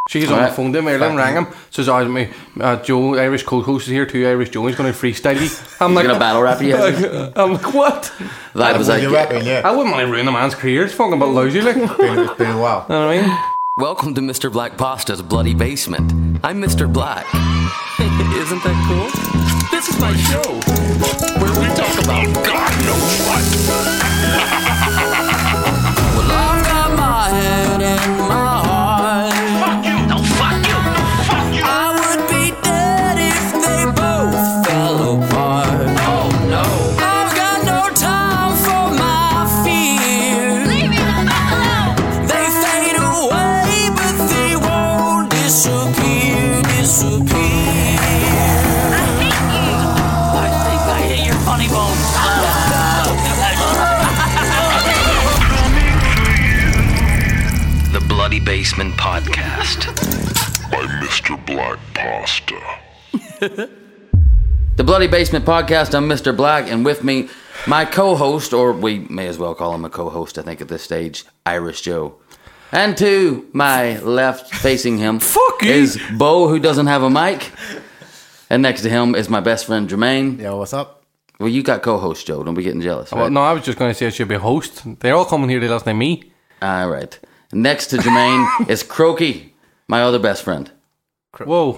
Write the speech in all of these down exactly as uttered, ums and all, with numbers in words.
She's on right. the phone to me, and rang him. Says, "Oh, me, uh, Joe, Irish co-host is here too. Irish Joe, he's going to freestyle you." I'm he's like, gonna battle rap you. I'm like, what? That was like, rapping, yeah. I wouldn't want to ruin a man's career. It's fucking about lousy, like. It's been, it's been a while. You know what I mean? Welcome to Mister Black Pasta's Bloody Basement. I'm Mister Black. Isn't that cool? This is my show, where we talk about God knows what. Well, I've got my head in my heart. Fuck you! No, fuck you! Fuck you! I would be dead if they both fell apart. Oh no! I've got no time for my fears. Leave me the fuck alone! They fade away, but they won't disappear, disappear. I hate you! I think I hate your funny bone. The Bloody Basement Podcast. By Mister Black Pasta. The Bloody Basement Podcast. I'm Mister Black, and with me, my co-host, or we may as well call him a co-host, I think at this stage, Irish Joe. And to my left, facing him, Fuck you. is Bo, who doesn't have a mic. And next to him is my best friend, Jermaine. Yo, what's up? Well, you got co-host, Joe. Don't be getting jealous. Right? Well, no, I was just going to say I should be a host. They're all coming here to listen to me. All right. Next to Jermaine is Croaky, my other best friend. Whoa.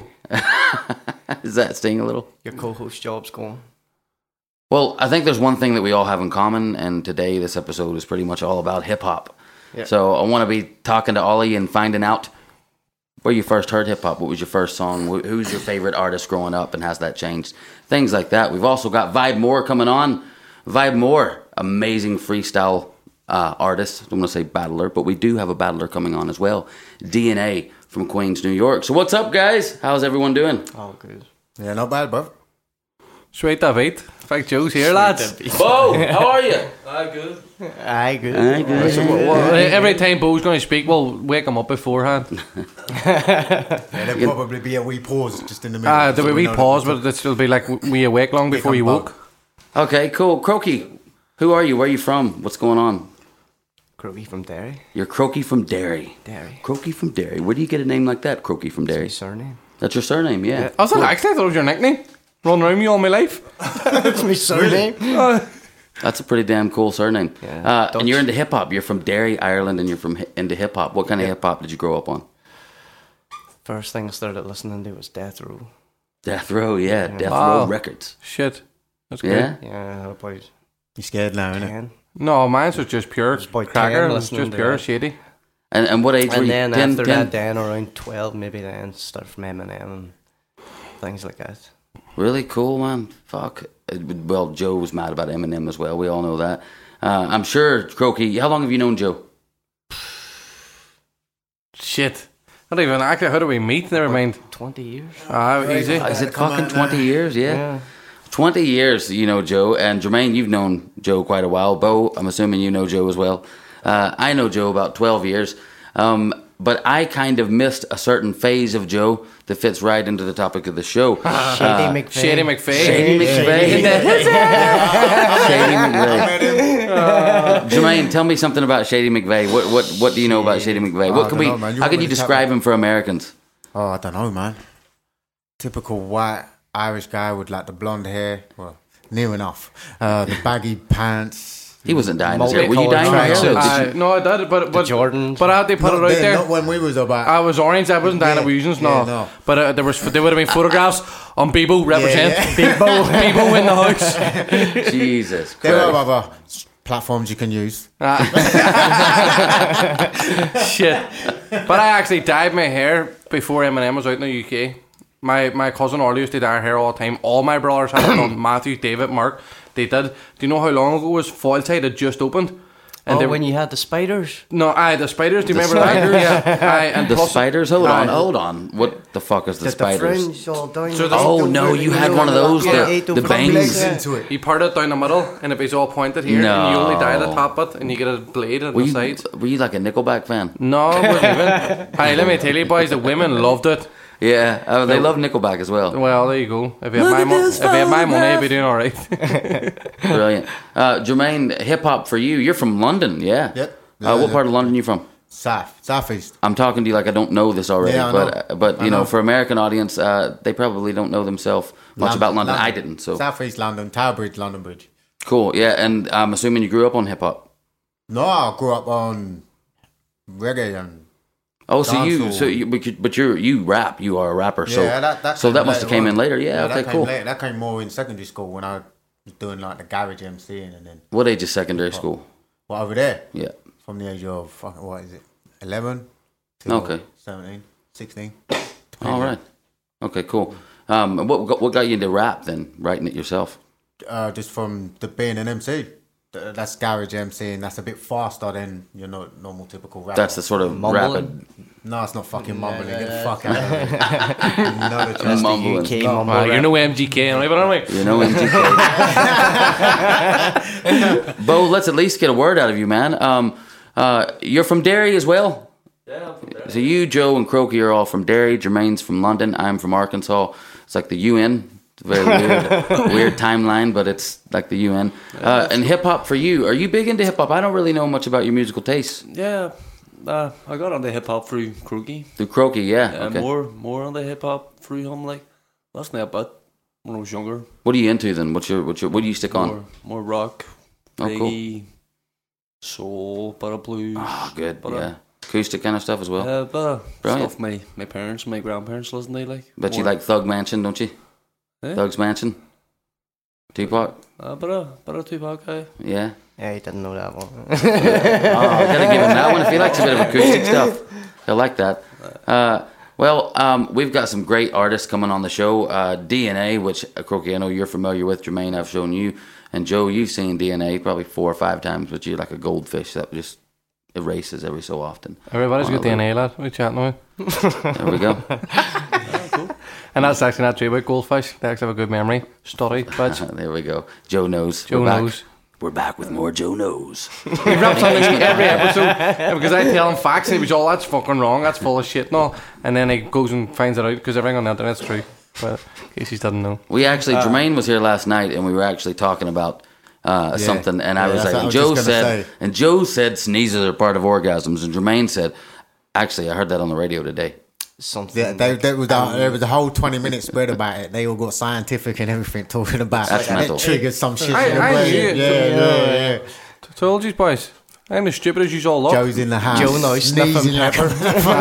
Is that sting a little? Your co-host job's gone. Well, I think there's one thing that we all have in common, and today this episode is pretty much all about hip-hop. Yep. So I want to be talking to Ollie and finding out where you first heard hip-hop. What was your first song? Wh- Who's your favorite artist growing up, and has that changed? Things like that. We've also got Vibe Moore coming on. Vibe Moore, amazing freestyle uh, artist. I don't want to say battler, but we do have a battler coming on as well. D N A from Queens, New York. So what's up, guys? How's everyone doing? Oh, good. Yeah, not bad, bro. Sweet David. In fact, Joe's here, lads. Bo, how are you? Aye, good. Aye, good. Aye, good. So, well, well, every time Bo's going to speak, we'll wake him up beforehand. Yeah, there'll probably be a wee pause just in the middle. Ah, uh, there so will be know pause, that- but it'll still be like we awake long before Wake you up, woke. Okay, cool. Croaky, who are you? Where are you from? What's going on? Croaky from Derry. You're Croaky from Derry. Derry. Croaky from Derry. Where do you get a name like that, Croaky from Derry? My surname. That's your surname, yeah. Yeah. I was like, actually, I thought it was your nickname. Run around me all my life. That's my surname. That's a pretty damn cool surname. Yeah, uh, Dutch. and you're into hip hop. You're from Derry, Ireland, and you're from hi- into hip hop. What kind of Yeah. hip hop did you grow up on? First thing I started listening to was Death Row. Death Row, yeah, Death Wow. Row Records. Shit. That's good. Yeah. Yeah, I had about You scared now, innit? ten. No, mine was just pure about cracker. ten It was listening just to pure that. shady. And and what age were And you? then ten, after ten? that, then around twelve, maybe then start from Eminem and things like that. Really cool, man. Fuck. Uh, Well, Joe was mad about Eminem as well. We all know that. Uh, I'm sure, Croaky, how long have you known Joe? Shit. Not even actually. How do we meet? Never mind. Twenty years. Ah, easy. Is it come fucking on twenty now. years? Yeah. Yeah. twenty years, you know Joe. And Jermaine, you've known Joe quite a while. Bo, I'm assuming you know Joe as well. Uh, I know Joe about twelve years. Um, but I kind of missed a certain phase of Joe that fits right into the topic of the show. Shady McVeigh. Shady McVeigh. Shady McVeigh. Shady McVeigh. Jermaine, tell me something about Shady McVeigh. What what what do you know about Shady McVeigh? Oh, What I can don't we? know, man. You How want can me you to tell describe me? him for Americans? Oh, I don't know, man. Typical white Irish guy with like the blonde hair. Well, near enough. Uh, the baggy pants. He wasn't dyeing his hair. Were you Multicolored dyeing your hair? tracksuits. Did I, no, I did, but but Jordans. But I had to put Not it out then, there. Not when we was about. I was orange. I wasn't dying Yeah, at Williams, no. yeah, no. But uh, there was there would have been photographs on Bebo represent. yeah. Bebo, Bebo in the house. you- Jesus There are Christ. other platforms you can use. Shit. But I actually dyed my hair before Eminem was out in the U K. My my cousin Orly used to dye her hair all the time. All my brothers had it done. Matthew, David, Mark, they did. Do you know how long ago it was? Fall Tide had just opened. And Oh, they, when you had the spiders. no, I the spiders. Do you The remember spiders? that? Yeah. Aye, and The plus- spiders? Hold on, Aye. hold on. What the fuck is the The, the spiders? fringe all down. So the- the- Oh no, you had one of those, Yeah, the, eight the over bangs. Legs into it. You part it down the middle, and if it's all pointed here, and you only dye the No. top bit, and you get a blade on Were the you, sides. were you like a Nickelback fan? No, it wasn't even. Aye, let me tell you, boys, the women loved it. Yeah, uh, they love Nickelback as well. Well, there you go. If you had Look my, at mo- this if you had my money, I'd photograph. be doing all right. Brilliant. Uh, Jermaine, hip hop for you. You're from London, yeah? Yep. Uh, what Yeah. part of London are you from? South, southeast. I'm talking to you like I don't know this already, Yeah, I but know. uh, but you I know, know. for American audience, uh, they probably don't know themselves much Lon- about London. I didn't, so Southeast London, Tower Bridge, London Bridge. cool. Yeah, and I'm assuming you grew up on hip hop. No, I grew up on reggae and Oh, so you, Dancehall. so you, but you, but you're you rap. You are a rapper. So yeah, that, that so came that must have later came on. in later. Yeah. that okay. came Cool. later. That came more in secondary school when I was doing like the garage MCing and then What age is secondary school? well over there Yeah. from the age of fucking what is it, eleven to Okay. seventeen, sixteen. All right. Okay. Cool. Um, and what got- what got you into rap then? Writing it yourself? Uh, just from the being an M C. Th- That's garage MCing. That's a bit faster than your no, normal typical rap. That's the sort of Mumbling. rapid No, it's not fucking mumbling. Get the fuck out of here. Not a chance. mumbling. U K No, mumble Uh, rap. you're no M G K, anyway, aren't we? You know, M G K. Bo, let's at least get a word out of you, man. Um, uh, you're from Derry as well? Yeah, I'm from there. So you, Joe, and Croaky are all from Derry. Jermaine's from London. I'm from Arkansas. It's like the U N. It's a very weird, weird timeline, but it's like the U N. Uh, and hip hop for you. Are you big into hip hop? I don't really know much about your musical tastes. Yeah, uh, I got into hip hop through Croaky. Through Croaky, yeah. Uh, Okay. More, more on the hip hop through him. Like that's not bad. When I was younger, What are you into then? What's your, what's your, what do you stick on? more, more rock, Oh, cool. reggae, soul, bit of blues. Oh, good. But, uh, Yeah. Acoustic kind of stuff as well. Uh, but uh, Brilliant. stuff my my parents, my grandparents listen to like. But you more- like Thug Mansion, don't you? Eh? Thug's Mansion? Tupac? Uh, but a but a Tupac guy. Yeah. Yeah, you didn't know that one. Oh, I gotta give him that one. If he likes a bit of acoustic stuff, he'll like that. Uh, well, um, we've got some great artists coming on the show. Uh, D N A, which uh, Croaky, I know you're familiar with. Jermaine, I've shown you, and Joe, you've seen D N A probably four or five times. But you're like a goldfish that just erases every so often. Everybody's On got a D N A, lad. What are you chatting about? There we go. And that's actually not true about goldfish. They actually have a good memory. Study, bitch. There we go. Joe knows. Joe We're back. knows. We're back with more Joe knows. He raps on this every episode yeah, because I tell him facts and he was all, that's fucking wrong, that's full of shit and all. And then he goes and finds it out because everything on the internet's true. But in case he doesn't know. We actually, Jermaine was here last night, and we were actually talking about uh, Yeah. something, and I Yeah, was that's like, what I and was Joe just gonna said, say. and Joe said sneezes are part of orgasms, and Jermaine said, actually, I heard that on the radio today. Something. Yeah, they, they was a, there was a whole twenty minute spread about it. They all got scientific and everything talking about That's it. mental. It triggered some shit. I- in the I brain. knew it. Yeah, yeah, yeah. Told you, boys. I'm as stupid as you all look. Joe's in the house. Joe now sniffing sneezing like a-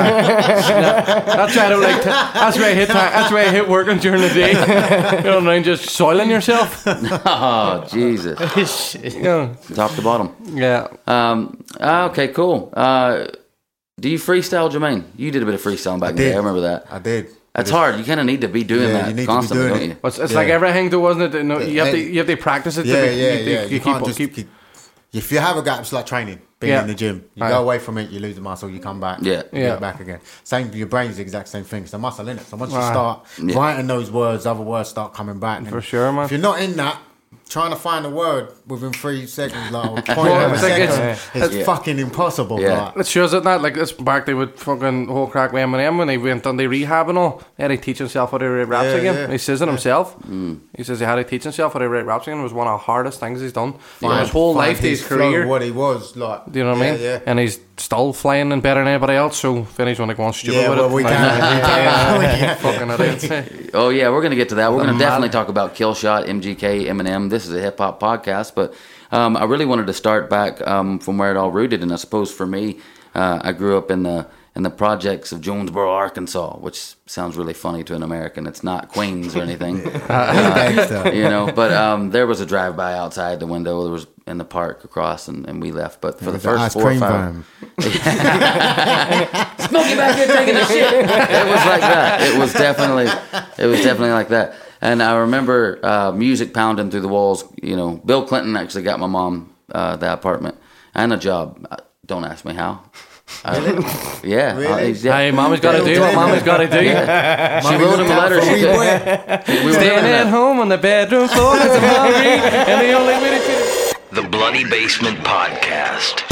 That's why I don't like. To, that's why I hit. That's why I hit working during the day. You know, and just soiling yourself. Oh, Jesus. You know, Top to bottom. yeah. Um, ah, okay, cool. Uh, do you freestyle, Jermaine? You did a bit of freestyling back in the day. did. I remember that. I did. That's hard. You kind of need to be doing Yeah, that you need to be constantly, doing don't it. you? It's, it's Yeah. like everything, though, wasn't it? You know, you have to Yeah. you have to practice it. Yeah, to be, yeah, you, yeah. You, You keep, can't just keep, keep. If you have a gap, it's like training, being Yeah. in the gym. You Right. go away from it, you lose the muscle, you come back, Yeah. you Yeah. get back again. Same with your brain's the exact same thing. It's the muscle in it. So once you Right. start Yeah. writing those words, other words start coming back. For And sure, man. If you're not in that, trying to find a word within three seconds, like or point Well, of a it's like second, it's- it's, Yeah. fucking impossible. Yeah. Like. It shows it that like this back they would fucking whole crack with Eminem when he went on the rehab and all. He had to teach himself how to write raps Yeah, again. yeah. He says it himself. Mm. He says he had to teach himself how to write raps again. It was one of the hardest things he's done. Find- His whole find life, his, flow, career. what he was like. Do you know what I yeah, mean? Yeah. And he's still flying and better than anybody else. So finish when they go on stupid Yeah, with well, it. we Like, can. we can. We can. fucking idiots. Oh yeah, we're gonna get to that. We're gonna The definitely mad- talk about Killshot, M G K, Eminem. This is a hip hop podcast, but um, I really wanted to start back um, from where it all rooted. And I suppose for me, uh, I grew up in the in the projects of Jonesboro, Arkansas, which sounds really funny to an American. It's not Queens or anything, Gangster. you know. But um, there was a drive by outside the window. There was in the park across, and, and we left. But for the The first ice four or cream five, van. Smokey back here taking a shit. It was like that. It was definitely, it was definitely like that. And I remember uh, music pounding through the walls. You know, Bill Clinton actually got my mom uh, that apartment and a job. Uh, Don't ask me how. I, yeah. Really? uh, yeah. Hey, mama's got to do what mama's got to do. She wrote him a letter. She could, we were Staying living at that. home on the bedroom floor because I'm hungry, and the only way to get The Bloody Basement Podcast.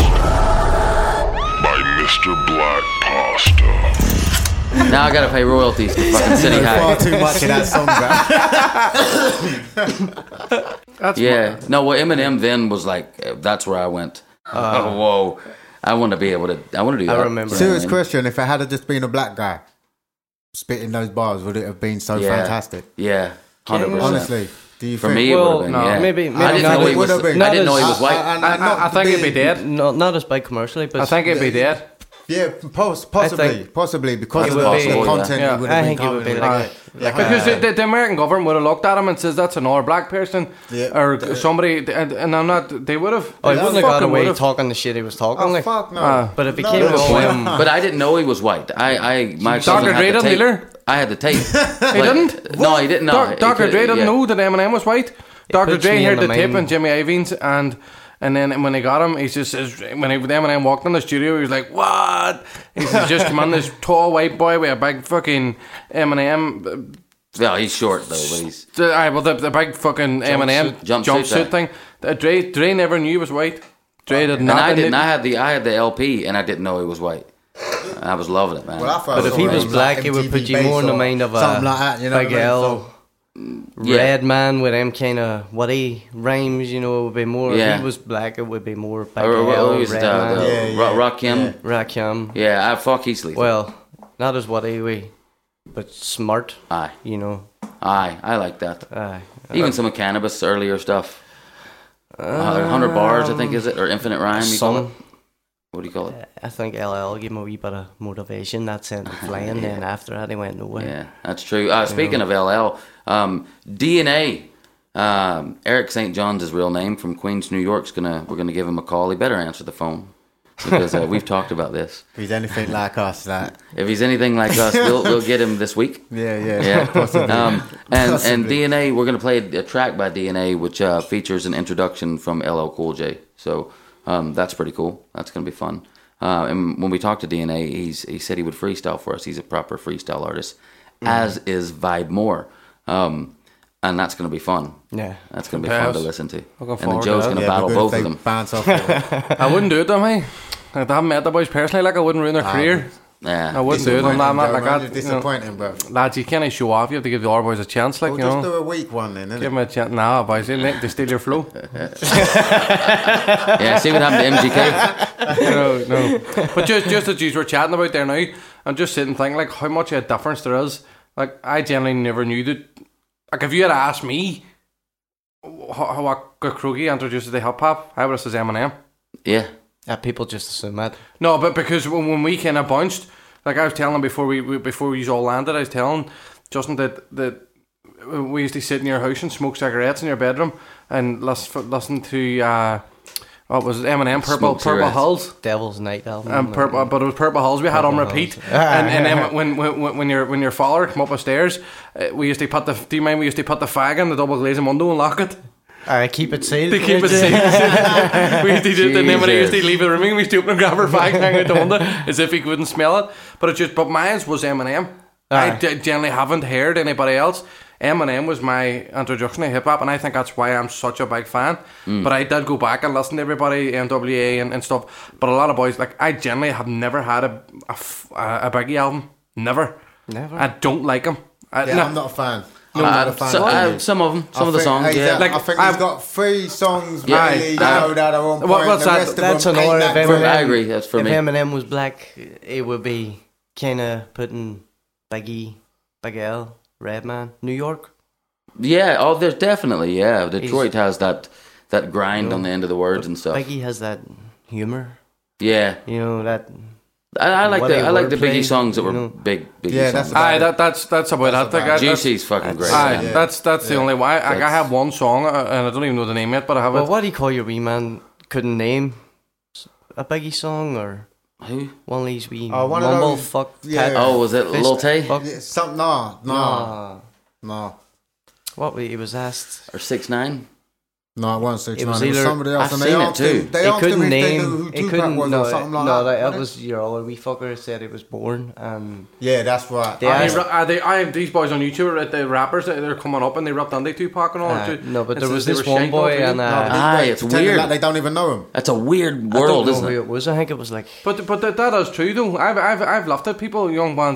By Mister Black Pasta. Now I gotta pay royalties to fucking City Far High. too much of that song, bro. That's Yeah. No, well, Eminem then was like, uh, that's where I went. Oh, whoa. I want to be able to. I want to do I that. remember. Serious Yeah. question: if it had just been a black guy spitting those bars, would it have been so Yeah. fantastic? Yeah, hundred percent. Honestly, do you For think? me, it Well, would have been. no, yeah. maybe- maybe I didn't not know as- he was. would have been. I didn't know he I- was white. I- I- I, I, I not think to he'd be dead. Not not as big commercially, but I think he'd be dead. Yeah, pos- possibly, think possibly because it of would the, be- the yeah. content. Yeah. he would have I been think it would coming be with. like Yeah, a, Because the, the, the American government would have looked at him and says that's another black person, Yeah. or somebody, and, and I'm not. They would have. oh, he Yeah, wouldn't have got fucking away would've. talking the shit he was talking. Oh like, fuck no! Uh, but it No, became that's all fine. um, But I didn't know he was white. I, I, my Doctor cousin Dre had the didn't tape. either? I had the tape. He didn't. No, he didn't know. Doc, He Doctor could- Dre didn't yeah. know that Eminem was white. Doctor puts Dre me heard in the the tape mind- and Jimmy Iovines, and and then when they got him, he just says when he, Eminem walked in the studio, he was like, "What?" He says, "Just come on, this tall white boy with a big fucking Eminem." Yeah, he's short though, but he's. The, aye, well, the, the big fucking Eminem Jumpsuit, jumpsuit aye. thing. Uh, Dre, Dre never knew he was white. Dre did And not. I and didn't. it- I had the. I had the L P, and I didn't know he was white. I was loving it, man. Well, I thought But if saw he it was on, black, like, it would M T V put you more in the Base or mind of a something like that. You know, Big what I mean? L, Yeah. red man with them kind of witty rhymes. You know, it would be more. Yeah. If he was black, it would be more Big Or, or, L, or, was red it, uh, man, the Yeah, yeah. Ra- Rakim. Rakim. Yeah, I fuck Heath Ledger. Well, not as witty, we, but smart. aye, You know, aye, I like that. aye. Even some of Cannabis earlier stuff. Uh, Hundred bars, I think, is it, or Infinite Rhyme? You call it? Some, What do you call it? I think L L gave him a wee bit of motivation. That sent him flying. Then after that, he went nowhere. Yeah, that's true. Uh, speaking of L L, um, D N A. Um, Eric Saint John's his real name from Queens, New York's gonna. We're gonna give him a call. He better answer the phone because uh, we've talked about this. If he's anything like us, that If he's anything like us, we'll we'll get him this week. yeah, yeah, Yeah. possibly. Um, and and Possibly. D N A, we're gonna play a, a track by D N A, which uh, features an introduction from L L Cool J. So um, that's pretty cool. That's gonna be fun. Uh, and when we talked to D N A, he's he said he would freestyle for us. He's a proper freestyle artist, as is Vibe Moore. Um, and that's gonna be fun. Yeah. That's gonna be fun to Compares. listen to. Looking And then forward to Joe's that. gonna Yeah, battle it'd be good both if of they them. Bounce off it. I wouldn't do it to me. Like, I haven't met the boys personally. Like I wouldn't ruin their career. Yeah. I wouldn't do it. I'm not, I'm not Joe, like man, that. you're You know. disappointing, bro. Lads, you can't show off. You have to give the other boys a chance. Like We'll you just know, do a week one then, give innit? them a chance. Nah, boys, they make- they steal your flow. Yeah. See what happened to M G K? no, no. But just just as you were chatting about there now, I'm just sitting thinking like how much of a difference there is. Like I generally never knew that. Like if you had asked me how, how I got Kruggy introduced to the hip hop, I would have said Eminem. Yeah. Yeah, people just assume that. No, but because when, when we kind of bunched, like I was telling him before we, we before we all landed, I was telling Justin that that we used to sit in your house and smoke cigarettes in your bedroom and listen, listen to uh, what was it, Eminem, Purple Smoke Purple cigarettes. Hills. Devil's Night album. Um, purple, but it was Purple Hills we had on Purple repeat, Hills. and, and then when, when when your when your father come up the stairs, uh, we used to put the. Do you mind? We used to put the fag in the double glazing window and lock it. I keep it sealed. To keep it safe. We used to do, and then when he used to Jesus. leave the room, we used to open and grab her fag and hang out the window as if he couldn't smell it. But it just, but mine was Eminem. I Aye. d- generally haven't heard anybody else. Eminem was my introduction to hip hop, and I think that's why I'm such a big fan. Mm. But I did go back and listen to everybody, N W A and, and stuff. But a lot of boys, like I generally have never had a a, f- a- a Biggie album. Never. Never. I don't like him. I, Yeah, no, I'm not a fan. I'm not a Uh, fan. so, of uh, Biggie. some of them, some I of the think- songs, hey, yeah. Like, I think I've- he's got three songs Yeah, really I- know that are on what- point. what's the that? rest of That's them an ain't order that of great. I agree. That's for if me. Eminem was black, it would be kind of putting Biggie, Big L, Redman, New York. Yeah, oh, there's definitely, yeah. Detroit has that that grind on the end of the words and stuff. Biggie has that humor, Yeah, you know that. I, I like What the a I like the wordplay, Biggie songs that you were know. big Biggie Yeah, songs. that's about Aye, it. that, that's that's about That's it. Like, about I- that's- Juicy's fucking great. Aye, man. that's that's the Yeah. only way. Like, I That's- have one song, uh, and I don't even know the name yet, but I have Well, it. what do you call your wee man? Couldn't name a Biggie song or Who? one of these wee Oh, one of mumble those- fuck. yeah. tat- Oh, was it fist Lil Tay fuck- Yeah, some, no, no, Nah. no. What he was asked? or Six Nine? No, it wasn't six It was nine. It was either- somebody else. I've and they seen it asked too. him, they He asked him couldn't if they name. knew who He Tupac couldn't. was No, or something like no, that. that wasn't it? was your other wee fucker said it was born and. Yeah, that's right. They Aye, asked- ra- uh, they, I, these boys on YouTube, uh, the rappers, uh, they're coming up and they rapped Andy Tupac and all. Aye, too. no, but It's there as was they this were one shanked all boy three. and, uh, No, but these Aye, guys it's pretending weird. Like they don't even know him. That's a weird I don't world, know isn't who it? it was. I think it was like. But but that, that is true though. I've I've I've laughed at people, young ones,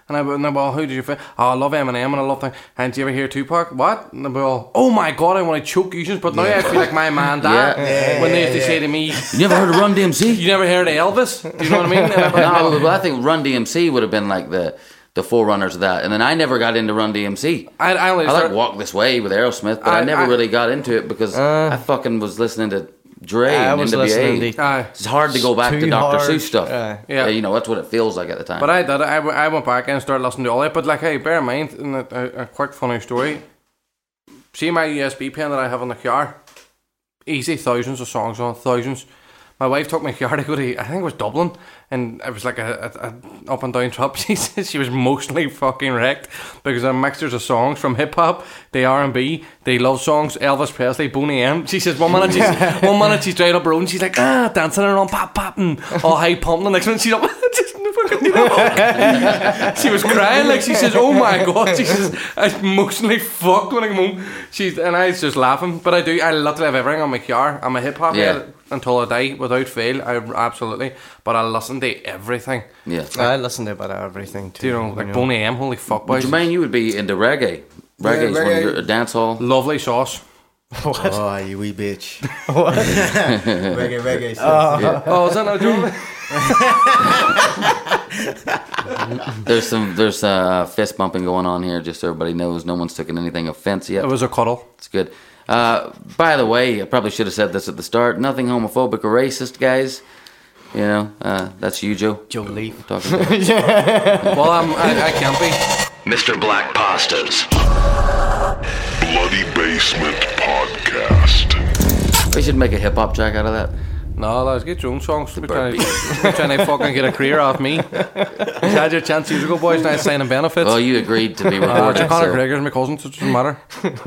And I and they well, who did you fit? Oh, I love Eminem and I love things. And do you ever hear Tupac? What? And they all, oh my god, I want to choke you. But now I feel like my man dad Yeah. Yeah, when they used to say to me, You never heard of Run D M C? you never heard of Elvis? Do you know what I mean? No, well, I think Run D M C would have been like the the forerunners of that. And then I never got into Run D M C. I, I, only I like start, Walk This Way with Aerosmith, but I, I- never I- really got into it because Uh, I fucking was listening to Dre I and was N W A. listening to- Aye. It's hard to go back Too to Doctor hard. Seuss stuff. Aye. Yeah. You know, that's what it feels like at the time. But I did it. I, w- I went back and started listening to all that. But like, hey, bear in mind, in a, a, a quick funny story. See my U S B pen that I have in the car? Easy, thousands of songs on, thousands. My wife took me car to go to, I think it was Dublin, and it was like a, a, a up and down trip. She said she was mostly fucking wrecked because there are mixtures of songs from hip hop, the R and B, the love songs, Elvis Presley, Boney M. She says one minute she's one minute she's driving up the road and she's like ah dancing around pop pop and all high pumping. The next minute she's up just fucking you know. She was crying like she says, oh my god. She says I'm emotionally fucked when I come home. She's and I was just laughing, but I do. I literally have everything on my car. I'm a hip hop Yeah. head until I die, without fail. I absolutely, but I listen to everything. yeah. I listen to about everything too. Do you know, like Boney M, holy fuck boys. Jermaine, you would be into reggae. Reggae's one of reggae. your dance hall. Lovely sauce. Oh, you wee bitch. reggae, reggae. stuff. Oh, is that not Joe? There's some there's uh, fist bumping going on here. Just so everybody knows, no one's taken anything offense yet. It was a cuddle. It's good. Uh, by the way, I probably should have said this at the start. Nothing homophobic or racist, guys. You know, uh, that's you, Joe. Joe Leaf. Talking about. Well, I'm, I, I can't be. Mister Black Pasta's Bloody Basement Podcast. We should make a hip hop track out of that. No, let's get your own songs. We're trying, to, we're trying to fucking get a career off me. You had your chance years ago, boys. Now it's signing benefits. Well, you agreed to be Uh, recorded. Conor so. Gregor's my cousin, so it doesn't matter.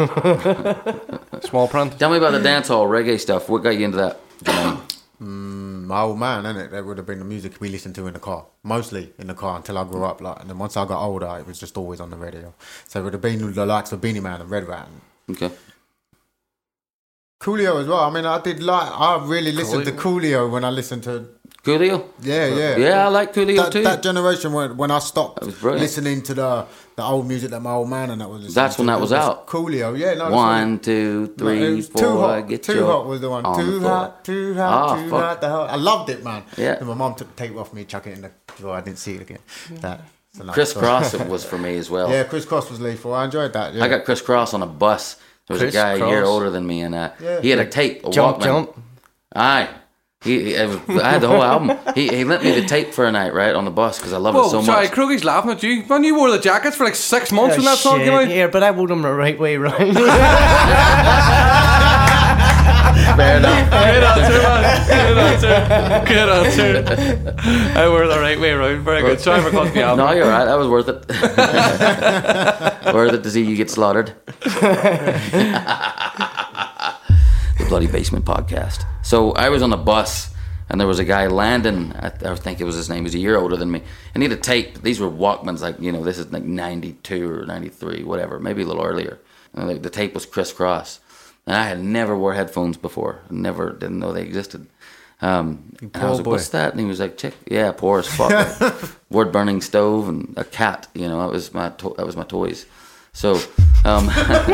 Small print. Tell me about the dancehall reggae stuff. What got you into that? Jermaine? My old man, innit? That would have been the music we listened to in the car. Mostly in the car until I grew up. Like, and then once I got older, it was just always on the radio. So it would have been the likes of Beanie Man and Red Rat. And Okay. Coolio as well. I mean, I did like, I really listened to Coolio when I listened to, Coolio? yeah, yeah. Yeah, I like Coolio That, too. that generation when, when I stopped That was brilliant. listening to the the old music that my old man and that was listening That's to, when that it was out. Coolio, yeah. No, One, two, No, it three, was four. Too Hot. Get Too your Hot was the one. on Too the floor. hot, too hot, Ah, too fuck. hot. The hell. I loved it, man. Yeah. And my mum took the tape off me, chuck it in the drawer. I didn't see it again. That. so nice. Criss Cross it was for me as well. Yeah, Chris Cross was lethal. I enjoyed that. Yeah. I got Criss Cross on a bus. There was Criss a guy a year Cross. older than me, and uh, Yeah. he had a tape, a Jump, Walkman. jump. Aye. He, he, it was, I had the whole album. He, he lent me the tape for a night, right, on the bus because I love Whoa, it so sorry, much. Kruggy's laughing at you. When you wore the jackets for like six months when that song Shit, came out. here, but I wore them the right way round. Fair enough. Good answer, man. Good answer. Good answer. I wore the right way around. Very good. Sorry for cutting me off. No, you're right. That was worth it. Worth it to see you get slaughtered. The Bloody Basement Podcast. So I was on the bus, and there was a guy, Landon, I, I think it was his name, he was a year older than me, and he had a tape. These were Walkmans, like, you know, this is like ninety-two or ninety-three, whatever, maybe a little earlier. And the, the tape was Criss Cross. And I had never wore headphones before. Never, didn't know they existed. Um, and I was like, boy. what's that? And he was like, check, yeah, poor as fuck. Like, wood burning stove and a cat, you know, that was my, to- that was my toys. So, um,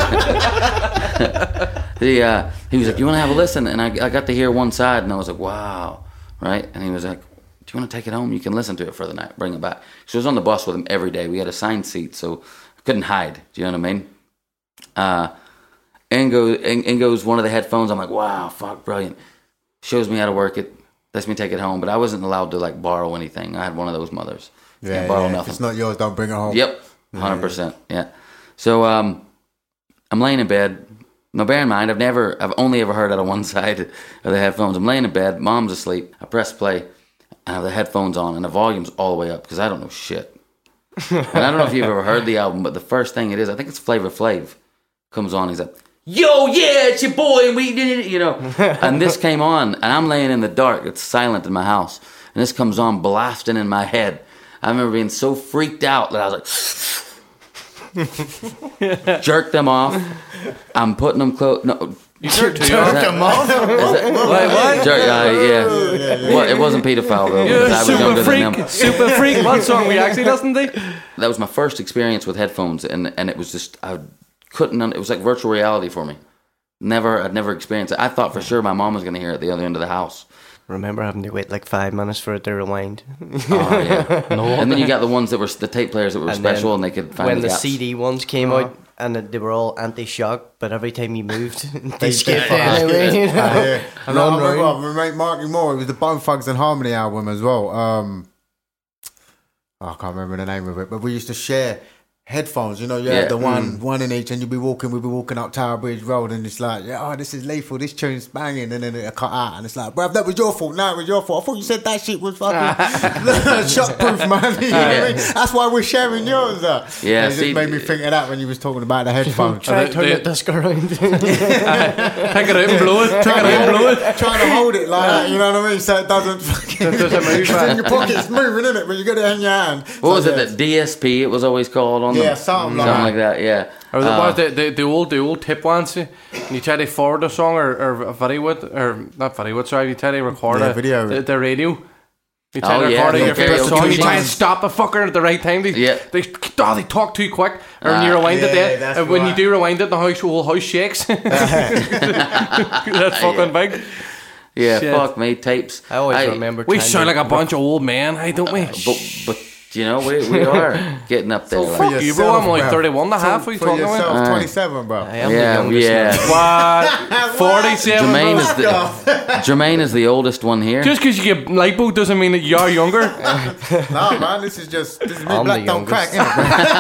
the, uh, he was like, you want to have a listen? And I, I got to hear one side, and I was like, wow, right? And he was like, do you want to take it home? You can listen to it for the night, bring it back. So I was on the bus with him every day. We had assigned seats, so I couldn't hide. Do you know what I mean? Uh, Ingo, Ingo's one of the headphones. I'm like, wow, fuck, brilliant. Shows me how to work it, lets me take it home, but I wasn't allowed to, like, borrow anything. I had one of those mothers. yeah, Can't borrow yeah. If nothing. it's not yours, don't bring it home. Yep, one hundred percent, yeah. So um, I'm laying in bed. Now, bear in mind, I've never, I've only ever heard out of one side of the headphones. I'm laying in bed, mom's asleep. I press play, and I have the headphones on, and the volume's all the way up because I don't know shit. And I don't know if you've ever heard the album, but the first thing it is, I think it's Flavor Flav, comes on. He's like, yo, yeah, it's your boy, and we did it, you know. And this came on, and I'm laying in the dark. It's silent in my house, and this comes on blasting in my head. I remember being so freaked out that I was like, jerked them off. I'm putting them close. No, You jerked too Jerk off. him off. Wait, what? Jer- uh, yeah. What, it wasn't pedophile though. You're because a I was super younger than freak. them. Super freak. What song were you actually listening to? That was my first experience with headphones, and, and it was just I couldn't. Un- it was like virtual reality for me. Never, I'd never experienced it. I thought for sure my mom was going to hear it at the other end of the house. Remember having to wait like five minutes for it to rewind. Oh yeah. No. And then you got the ones that were the tape players that were And special, then and they could find when the the gaps. C D ones came Uh-huh. out, and they were all anti-shock, but every time you moved, they They skipped did. anyway. You know? Ah, yeah. And Run I remember round. my mate Marky Moore. It was the Bone Thugs and Harmony album as well. Um, I can't remember the name of it, but we used to share headphones. You know, you Yeah. had the one, one in each, and you'd be walking. We'd be walking up Tower Bridge Road, and it's like, yeah, oh, this is lethal. This tune's banging, and then it cut out, and it's like, bruv, that was your fault. No, it was your fault. I thought you said that shit was fucking shockproof, man. You know what I mean? That's why we're sharing yours. Uh. Yeah, And it see- just made me think of that when you was talking about the headphones. Try they- to turn they- the disc around. Take it out and blow it. Take it out and blow it. Trying to hold it like that, you know what I mean? So it doesn't fucking. It doesn't move, It's in man. your pocket, it's moving, isn't it? But you got it in your hand. What was So, it? yeah. That D S P? It was always called on Yeah, them. something like something like that. Yeah. Or the, Uh, what, the, the, the old the old tip ones, and you try to forward a song or, or a video with, or not video with, sorry, you try to record Yeah, a, video. The, the radio. You try Oh, to yeah, record the your favourite karaoke song, you try machine. and stop a fucker at the right time. They, Yeah. they, oh, they talk too quick, or when you Ah, rewind it yeah, there, that's and when you right. do rewind it, the house, whole house shakes. That's fucking big. yeah. Shit. Fuck me, tapes. I always remember. We trying sound to like a bunch of old men, hey, don't we? But but you know we we are getting up there. fuck like, you, bro. I'm only thirty-one and a half. What are you For talking yourself, about? twenty-seven, bro. I am yeah, the youngest. yeah. What? forty-seven, Jermaine bro? is the Jermaine is the oldest one here. Just because you get lipo doesn't mean that you're younger. Nah, man, this is just this is me. I'm Black the don't crack, youngest.